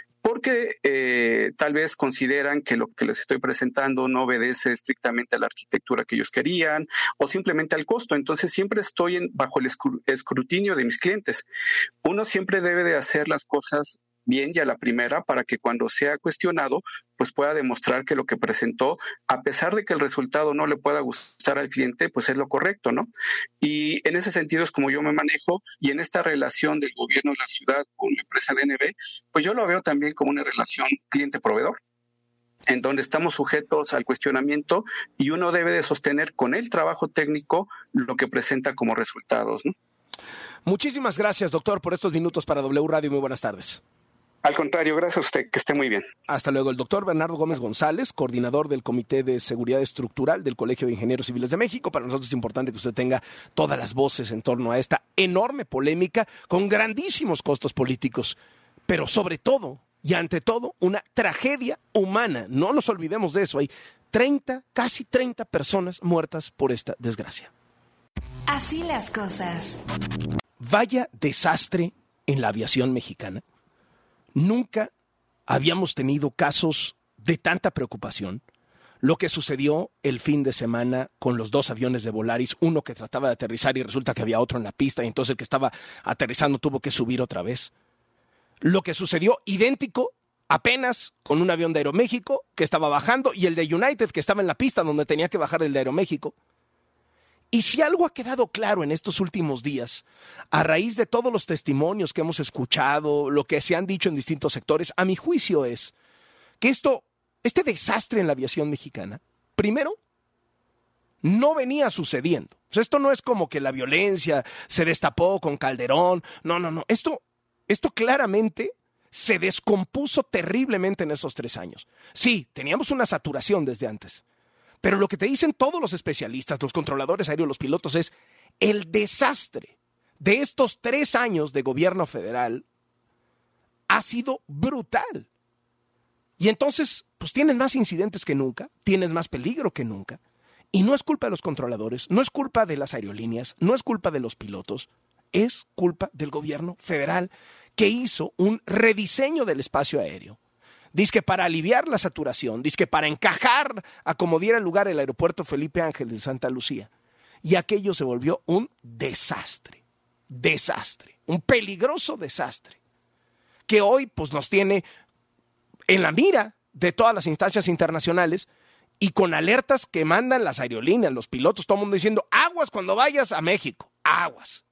porque tal vez consideran que lo que les estoy presentando no obedece estrictamente a la arquitectura que ellos querían o simplemente al costo. Entonces siempre estoy bajo el escrutinio de mis clientes. Uno siempre debe de hacer las cosas bien y a la primera para que cuando sea cuestionado pues pueda demostrar que lo que presentó, a pesar de que el resultado no le pueda gustar al cliente, pues es lo correcto, ¿no? Y en ese sentido es como yo me manejo, y en esta relación del gobierno de la ciudad con la empresa DNB, pues yo lo veo también como una relación cliente-proveedor, en donde estamos sujetos al cuestionamiento y uno debe de sostener con el trabajo técnico lo que presenta como resultados, ¿no? Muchísimas gracias, doctor, por estos minutos para W Radio. Muy buenas tardes. Al contrario, gracias a usted, que esté muy bien. Hasta luego. El doctor Bernardo Gómez González, coordinador del Comité de Seguridad Estructural del Colegio de Ingenieros Civiles de México. Para nosotros es importante que usted tenga todas las voces en torno a esta enorme polémica con grandísimos costos políticos, pero sobre todo y ante todo una tragedia humana. No nos olvidemos de eso. Hay casi 30 personas muertas por esta desgracia. Así las cosas. Vaya desastre en la aviación mexicana. Nunca habíamos tenido casos de tanta preocupación. Lo que sucedió el fin de semana con los 2 aviones de Volaris, uno que trataba de aterrizar y resulta que había otro en la pista y entonces el que estaba aterrizando tuvo que subir otra vez. Lo que sucedió idéntico apenas con un avión de Aeroméxico que estaba bajando y el de United que estaba en la pista donde tenía que bajar el de Aeroméxico. Y si algo ha quedado claro en estos últimos días, a raíz de todos los testimonios que hemos escuchado, lo que se han dicho en distintos sectores, a mi juicio es que este desastre en la aviación mexicana, primero, no venía sucediendo. O sea, esto no es como que la violencia se destapó con Calderón. No. Esto claramente se descompuso terriblemente en esos 3 años. Sí, teníamos una saturación desde antes. Pero lo que te dicen todos los especialistas, los controladores aéreos, los pilotos, es el desastre de estos 3 años de gobierno federal ha sido brutal. Y entonces, pues tienes más incidentes que nunca, tienes más peligro que nunca. Y no es culpa de los controladores, no es culpa de las aerolíneas, no es culpa de los pilotos, es culpa del gobierno federal que hizo un rediseño del espacio aéreo, Dizque para aliviar la saturación, dizque para encajar a como diera lugar el aeropuerto Felipe Ángeles de Santa Lucía. Y aquello se volvió un desastre, un peligroso desastre, que hoy pues nos tiene en la mira de todas las instancias internacionales y con alertas que mandan las aerolíneas, los pilotos, todo el mundo diciendo, aguas cuando vayas a México, aguas.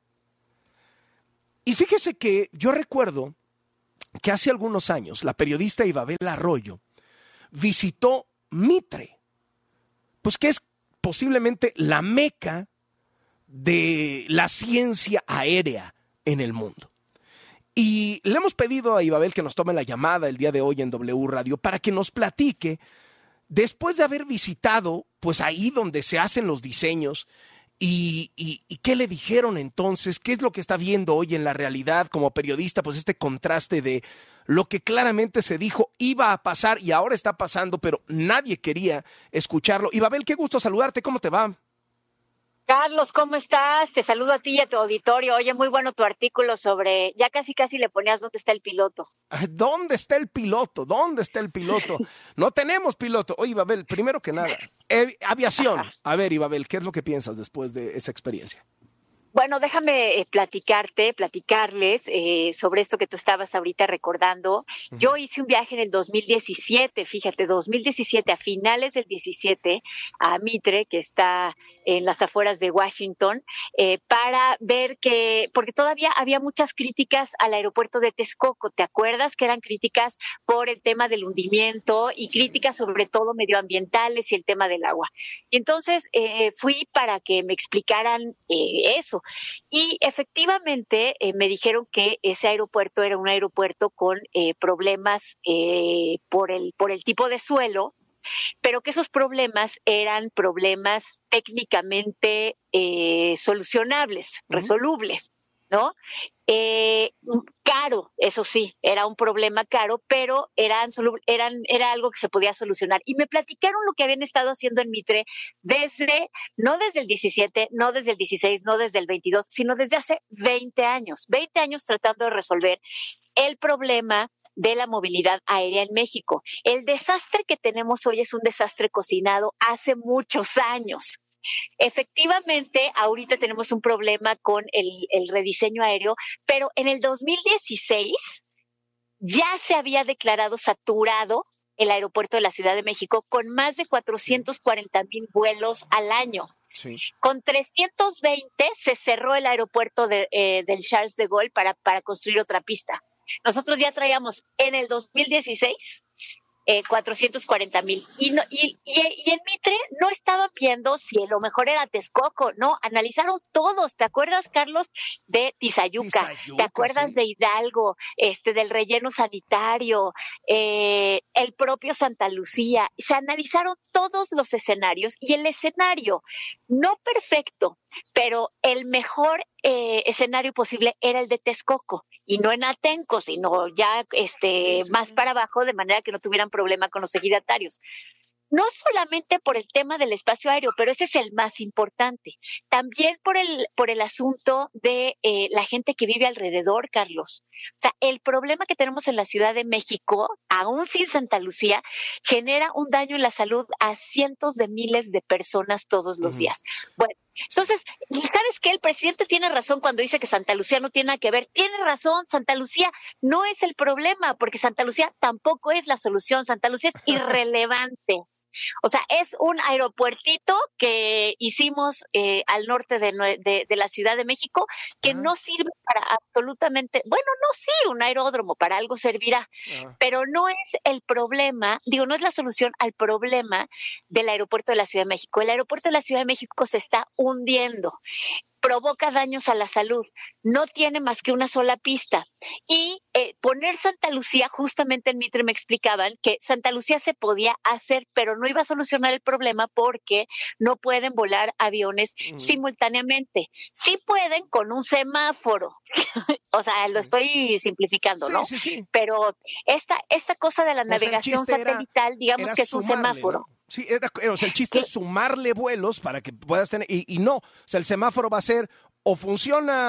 Y fíjese que yo recuerdo que hace algunos años la periodista Ibabel Arroyo visitó Mitre, pues que es posiblemente la meca de la ciencia aérea en el mundo. Y le hemos pedido a Ibabel que nos tome la llamada el día de hoy en W Radio para que nos platique, después de haber visitado, pues ahí donde se hacen los diseños, y qué le dijeron entonces, qué es lo que está viendo hoy en la realidad como periodista, pues este contraste de lo que claramente se dijo iba a pasar y ahora está pasando, pero nadie quería escucharlo. Ibabel, qué gusto saludarte, ¿cómo te va? Carlos, ¿cómo estás? Te saludo a ti y a tu auditorio. Oye, muy bueno tu artículo sobre, ya casi le ponías dónde está el piloto. ¿Dónde está el piloto? ¿Dónde está el piloto? No tenemos piloto. Oye, Ibabel, primero que nada, aviación. A ver, Ibabel, ¿qué es lo que piensas después de esa experiencia? Bueno, déjame platicarles sobre esto que tú estabas ahorita recordando. Yo hice un viaje en el 2017, fíjate, 2017, a finales del 17, a Mitre, que está en las afueras de Washington, para ver porque todavía había muchas críticas al aeropuerto de Texcoco. ¿Te acuerdas? Que eran críticas por el tema del hundimiento y críticas sobre todo medioambientales y el tema del agua. Y entonces fui para que me explicaran eso. Y efectivamente me dijeron que ese aeropuerto era un aeropuerto con problemas por el tipo de suelo, pero que esos problemas eran problemas técnicamente solucionables, resolubles, ¿no? Caro, eso sí, era un problema caro, pero era algo que se podía solucionar. Y me platicaron lo que habían estado haciendo en Mitre no desde el 17, no desde el 16, no desde el 22, sino desde hace 20 años tratando de resolver el problema de la movilidad aérea en México. El desastre que tenemos hoy es un desastre cocinado hace muchos años. Efectivamente, ahorita tenemos un problema con el rediseño aéreo, pero en el 2016 ya se había declarado saturado el aeropuerto de la Ciudad de México con más de 440,000 vuelos al año. Sí. Con 320 se cerró el aeropuerto del Charles de Gaulle para construir otra pista. Nosotros ya traíamos en el 2016 440,000. Y en Mitre no estaban viendo si a lo mejor era Texcoco, no, analizaron todos. ¿Te acuerdas, Carlos, de Tizayuca? ¿Te acuerdas sí. de Hidalgo, del relleno sanitario, el propio Santa Lucía? Se analizaron todos los escenarios y el escenario no perfecto, pero el mejor escenario posible era el de Texcoco y no en Atenco, sino ya más para abajo, de manera que no tuvieran problema con los ejidatarios. No solamente por el tema del espacio aéreo, pero ese es el más importante. También por el asunto de la gente que vive alrededor, Carlos. O sea, el problema que tenemos en la Ciudad de México, aún sin Santa Lucía, genera un daño en la salud a cientos de miles de personas todos los días. Bueno, entonces, ¿sabes qué? El presidente tiene razón cuando dice que Santa Lucía no tiene nada que ver. Tiene razón, Santa Lucía no es el problema, porque Santa Lucía tampoco es la solución. Santa Lucía es irrelevante. O sea, es un aeropuertito que hicimos al norte de la Ciudad de México que no sirve para absolutamente, bueno, no sí, un aeródromo para algo servirá, pero no es el problema, no es la solución al problema del aeropuerto de la Ciudad de México. El aeropuerto de la Ciudad de México se está hundiendo. Provoca daños a la salud, no tiene más que una sola pista. Y poner Santa Lucía, justamente en Mitre me explicaban que Santa Lucía se podía hacer, pero no iba a solucionar el problema porque no pueden volar aviones simultáneamente. Sí pueden con un semáforo. O sea, lo estoy simplificando, ¿no? Sí. Pero esta cosa de la navegación satelital, digamos que es un semáforo. ¿no? Sí, o sea, el chiste es sumarle vuelos para que puedas tener, y no, o sea, el semáforo va a ser o funciona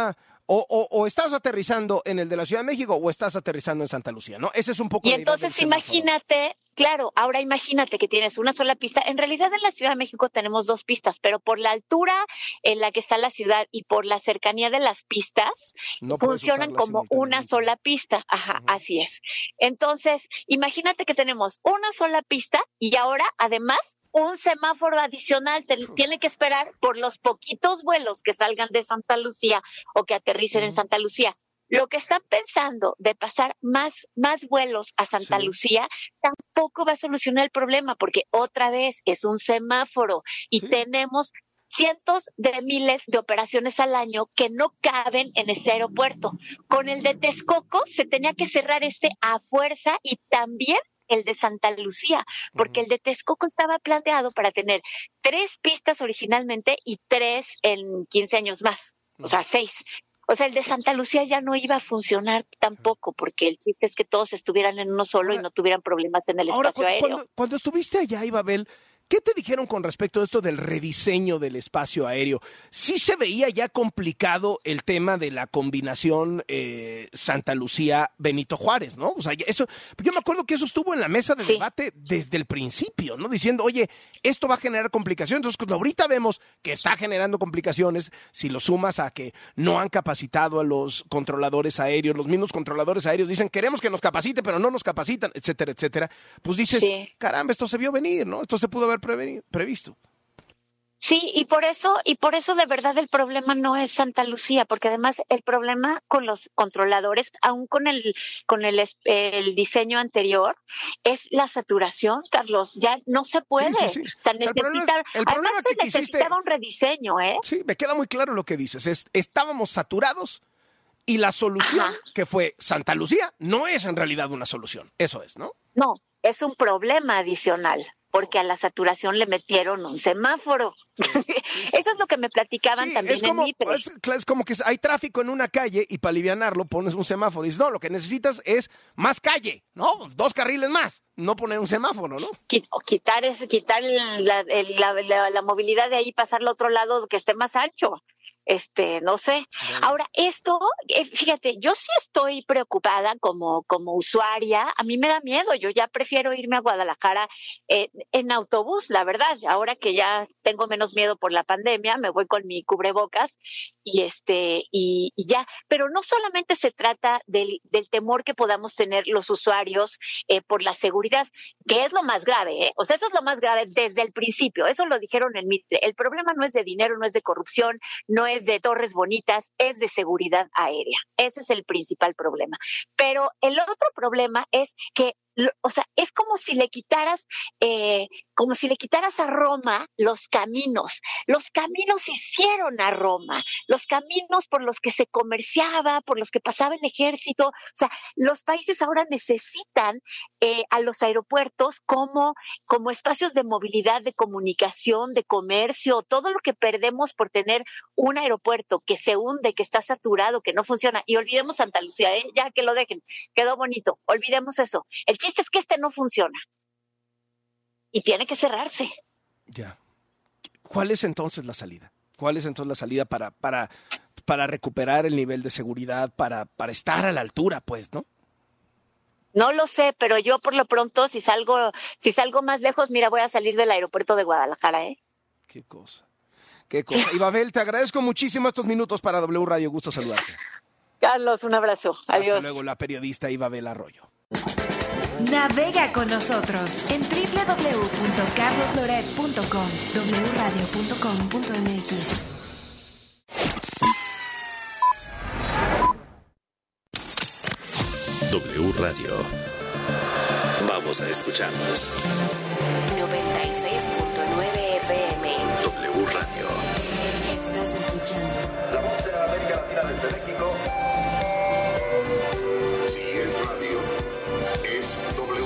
O estás aterrizando en el de la Ciudad de México o estás aterrizando en Santa Lucía, ¿no? Ese es un poco. Y entonces imagínate, claro, ahora imagínate que tienes una sola pista. En realidad en la Ciudad de México tenemos 2 pistas, pero por la altura en la que está la ciudad y por la cercanía de las pistas, no funcionan como una sola pista. Ajá, así es. Entonces, imagínate que tenemos una sola pista y ahora, además, un semáforo adicional. Tiene que esperar por los poquitos vuelos que salgan de Santa Lucía o que aterricen en Santa Lucía. Lo que están pensando de pasar más vuelos a Santa Lucía tampoco va a solucionar el problema, porque otra vez es un semáforo y tenemos cientos de miles de operaciones al año que no caben en este aeropuerto. Con el de Texcoco se tenía que cerrar a fuerza, y también el de Santa Lucía, porque el de Texcoco estaba planteado para tener 3 pistas originalmente y 3 en 15 años más, o sea, 6. O sea, el de Santa Lucía ya no iba a funcionar tampoco, porque el chiste es que todos estuvieran en uno solo y no tuvieran problemas en el espacio aéreo. Cuando estuviste allá, Ibabel, ¿qué te dijeron con respecto a esto del rediseño del espacio aéreo? ¿Sí se veía ya complicado el tema de la combinación Santa Lucía-Benito Juárez, ¿no? O sea, eso, yo me acuerdo que eso estuvo en la mesa de debate desde el principio, ¿no? Diciendo, oye, esto va a generar complicaciones. Entonces, cuando ahorita vemos que está generando complicaciones, si lo sumas a que no han capacitado a los controladores aéreos, los mismos controladores aéreos dicen, queremos que nos capacite, pero no nos capacitan, etcétera, etcétera, pues dices, caramba, esto se vio venir, ¿no? Esto se pudo haber previsto. Sí, y por eso de verdad el problema no es Santa Lucía, porque además el problema con los controladores, aún con el diseño anterior, es la saturación, Carlos. Ya no se puede. Sí. O sea, necesitaba un rediseño, ¿eh? Sí, me queda muy claro lo que dices. Estábamos saturados y la solución, que fue Santa Lucía, no es en realidad una solución. Eso es, ¿no? No, es un problema adicional, porque a la saturación le metieron un semáforo. Eso es lo que me platicaban también en Mitre. Es como que hay tráfico en una calle y para alivianarlo pones un semáforo. Y dices, no, lo que necesitas es más calle, ¿no? 2 carriles más, no poner un semáforo, ¿no? Quitar la movilidad de ahí y pasarlo a otro lado que esté más ancho. No sé. Ahora, esto, fíjate, yo sí estoy preocupada como usuaria. A mí me da miedo. Yo ya prefiero irme a Guadalajara en autobús, la verdad. Ahora que ya tengo menos miedo por la pandemia, me voy con mi cubrebocas y ya. Pero no solamente se trata del temor que podamos tener los usuarios por la seguridad, que es lo más grave, ¿eh? O sea, eso es lo más grave desde el principio. Eso lo dijeron en Mitre. El problema no es de dinero, no es de corrupción, no es de torres bonitas, es de seguridad aérea. Ese es el principal problema. Pero el otro problema es que, o sea, es como si le quitaras a Roma los caminos. Los caminos hicieron a Roma, los caminos por los que se comerciaba, por los que pasaba el ejército. O sea, los países ahora necesitan a los aeropuertos como espacios de movilidad, de comunicación, de comercio, todo lo que perdemos por tener un aeropuerto que se hunde, que está saturado, que no funciona. Y olvidemos Santa Lucía, ya que lo dejen, quedó bonito, olvidemos eso. El chiste es que no funciona y tiene que cerrarse. Ya. ¿Cuál es entonces la salida? ¿Cuál es entonces la salida para recuperar el nivel de seguridad, para estar a la altura, pues, ¿no? No lo sé, pero yo por lo pronto, si salgo más lejos, mira, voy a salir del aeropuerto de Guadalajara, ¿eh? Qué cosa. Ibabel, te agradezco muchísimo estos minutos para W Radio. Gusto saludarte. Carlos, un abrazo. Adiós. Hasta luego, la periodista Ibabel Arroyo. Navega con nosotros en www.carlosloret.com, wradio.com.mx. W Radio. Vamos a escucharnos. 96.9 FM. W Radio. Estás escuchando La voz de la América Latina desde México. Si es radio, es W.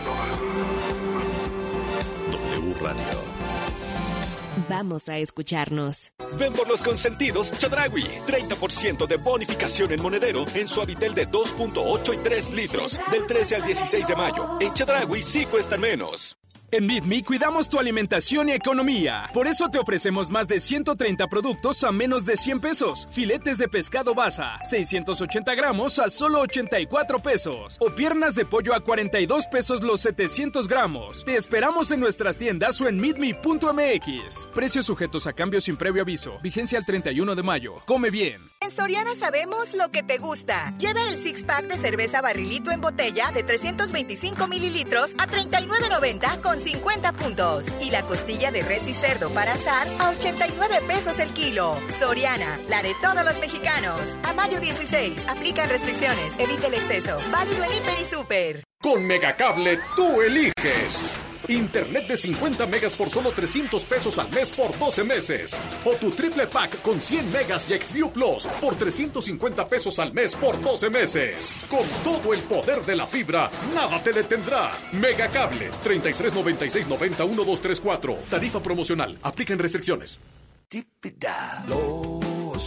W Radio. Vamos a escucharnos. Ven por los consentidos Chedraui. 30% de bonificación en monedero en Suavitel de 2.8 y 3 litros. Del 13 al 16 de mayo. En Chedraui sí cuestan menos. En Meet Me cuidamos tu alimentación y economía. Por eso te ofrecemos más de 130 productos a menos de 100 pesos. Filetes de pescado Basa, 680 gramos a solo 84 pesos. O piernas de pollo a 42 pesos los 700 gramos. Te esperamos en nuestras tiendas o en meetme.mx. Precios sujetos a cambios sin previo aviso. Vigencia al 31 de mayo. Come bien. En Soriana sabemos lo que te gusta. Lleva el six-pack de cerveza Barrilito en botella de 325 mililitros a $39.90 con 50 puntos. Y la costilla de res y cerdo para asar a 89 pesos el kilo. Soriana, la de todos los mexicanos. A mayo 16, aplican restricciones, evita el exceso. Válido en Hiper y Super. Con Megacable tú eliges. Internet de 50 megas por solo 300 pesos al mes por 12 meses. O tu triple pack con 100 megas y XView Plus por 350 pesos al mes por 12 meses. Con todo el poder de la fibra, nada te detendrá. Megacable, 3396901234. Tarifa promocional. Aplican restricciones. Lo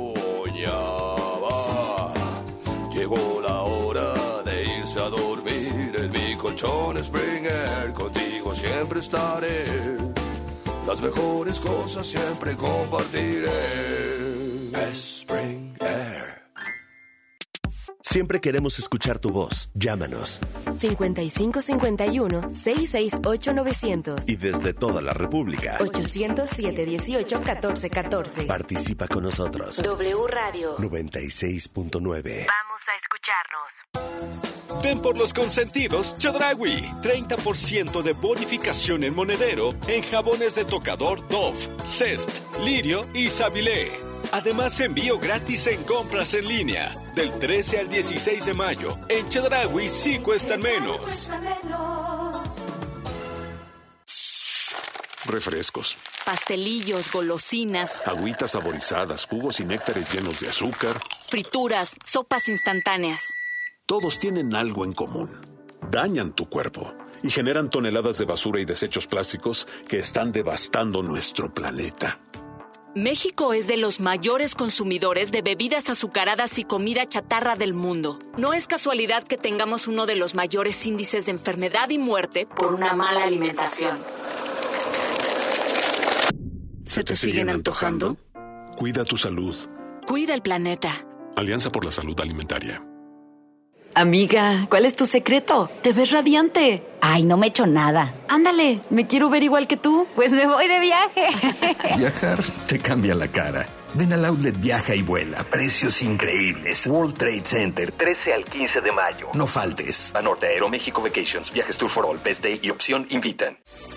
soñaba. Llegó la hora de irse a dormir. En mi colchón Springer, contigo siempre estaré. Las mejores cosas siempre compartiré. Springer. Siempre queremos escuchar tu voz. Llámanos. 5551-668-900. Y desde toda la República. 800-718-1414. Participa con nosotros. W Radio 96.9. Vamos a escucharnos. Ven por los consentidos Chedraui. 30% de bonificación en monedero en jabones de tocador Dove, Zest, Lirio y Sabilé. Además, envío gratis en compras en línea. Del 13 al 16 de mayo. En Chedraui sí cuestan menos. Refrescos, pastelillos, golosinas, agüitas saborizadas, jugos y néctares llenos de azúcar, frituras, sopas instantáneas. Todos tienen algo en común. Dañan tu cuerpo y generan toneladas de basura y desechos plásticos que están devastando nuestro planeta. México es de los mayores consumidores de bebidas azucaradas y comida chatarra del mundo. No es casualidad que tengamos uno de los mayores índices de enfermedad y muerte por una mala alimentación. ¿Se te siguen antojando? Cuida tu salud. Cuida el planeta. Alianza por la Salud Alimentaria. Amiga, ¿cuál es tu secreto? Te ves radiante. Ay, no me echo nada. Ándale, me quiero ver igual que tú. Pues me voy de viaje. Viajar te cambia la cara. Ven al Outlet Viaja y Vuela. Precios increíbles. World Trade Center, 13 al 15 de mayo. No faltes. A Norte Aero, México Vacations, Viajes Tour for All, Best Day y Opción invitan.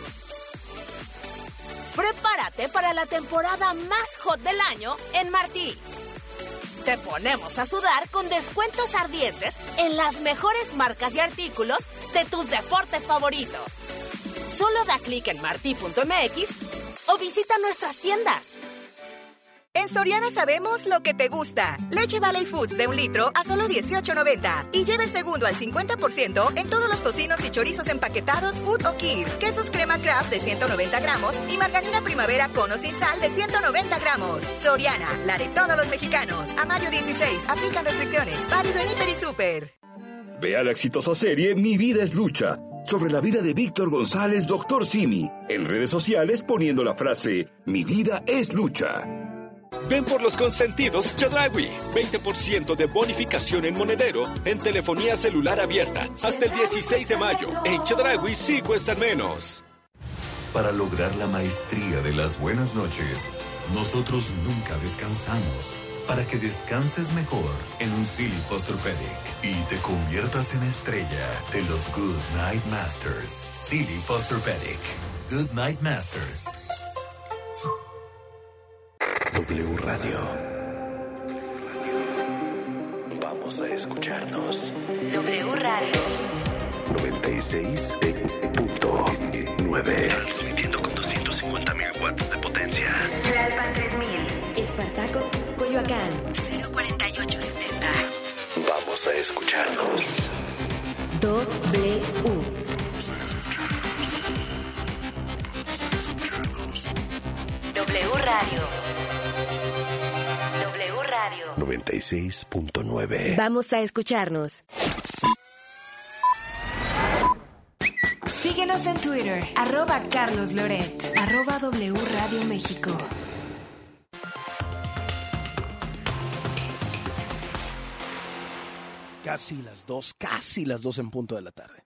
Prepárate para la temporada más hot del año en Martí. Te ponemos a sudar con descuentos ardientes en las mejores marcas y artículos de tus deportes favoritos. Solo da clic en marti.mx o visita nuestras tiendas. En Soriana sabemos lo que te gusta. Leche Valley Foods de 1 litro a solo $18.90. Y lleva el segundo al 50% en todos los tocinos y chorizos empaquetados Food o Kir. Quesos crema Kraft de 190 gramos y margarina Primavera con o sin sal de 190 gramos. Soriana, la de todos los mexicanos. A mayo 16, aplican restricciones. Válido en Hiper y Super. Vea la exitosa serie Mi Vida es Lucha, sobre la vida de Víctor González, Dr. Simi. En redes sociales poniendo la frase Mi Vida es Lucha. Ven por los consentidos Chedraui. 20% de bonificación en monedero en telefonía celular abierta hasta el 16 de mayo. En Chedraui sí cuestan menos. Para lograr la maestría de las buenas noches, nosotros nunca descansamos. Para que descanses mejor en un Silly Posturepedic y te conviertas en estrella de los Good Night Masters. Silly Posturepedic. Good Night Masters. W Radio. Vamos a escucharnos. W Radio 96.9. Transmitiendo con 250.000 watts de potencia. Tlalpan 3000. Espartaco, Coyoacán 04870. Vamos a escucharnos. W. W Radio. W Radio 96.9. Vamos a escucharnos. Síguenos en Twitter, @CarlosLoret, @W Radio México. Casi las 2 en punto de la tarde.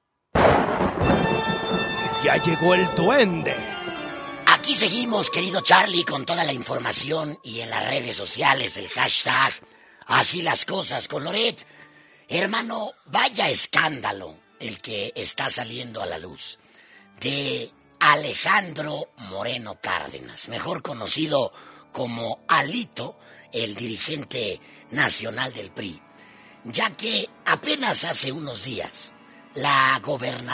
Ya llegó el duende. Aquí seguimos, querido Charlie, con toda la información y en las redes sociales, el hashtag Así las cosas con Loret. Hermano, vaya escándalo el que está saliendo a la luz de Alejandro Moreno Cárdenas, mejor conocido como Alito, el dirigente nacional del PRI, ya que apenas hace unos días la gobernadora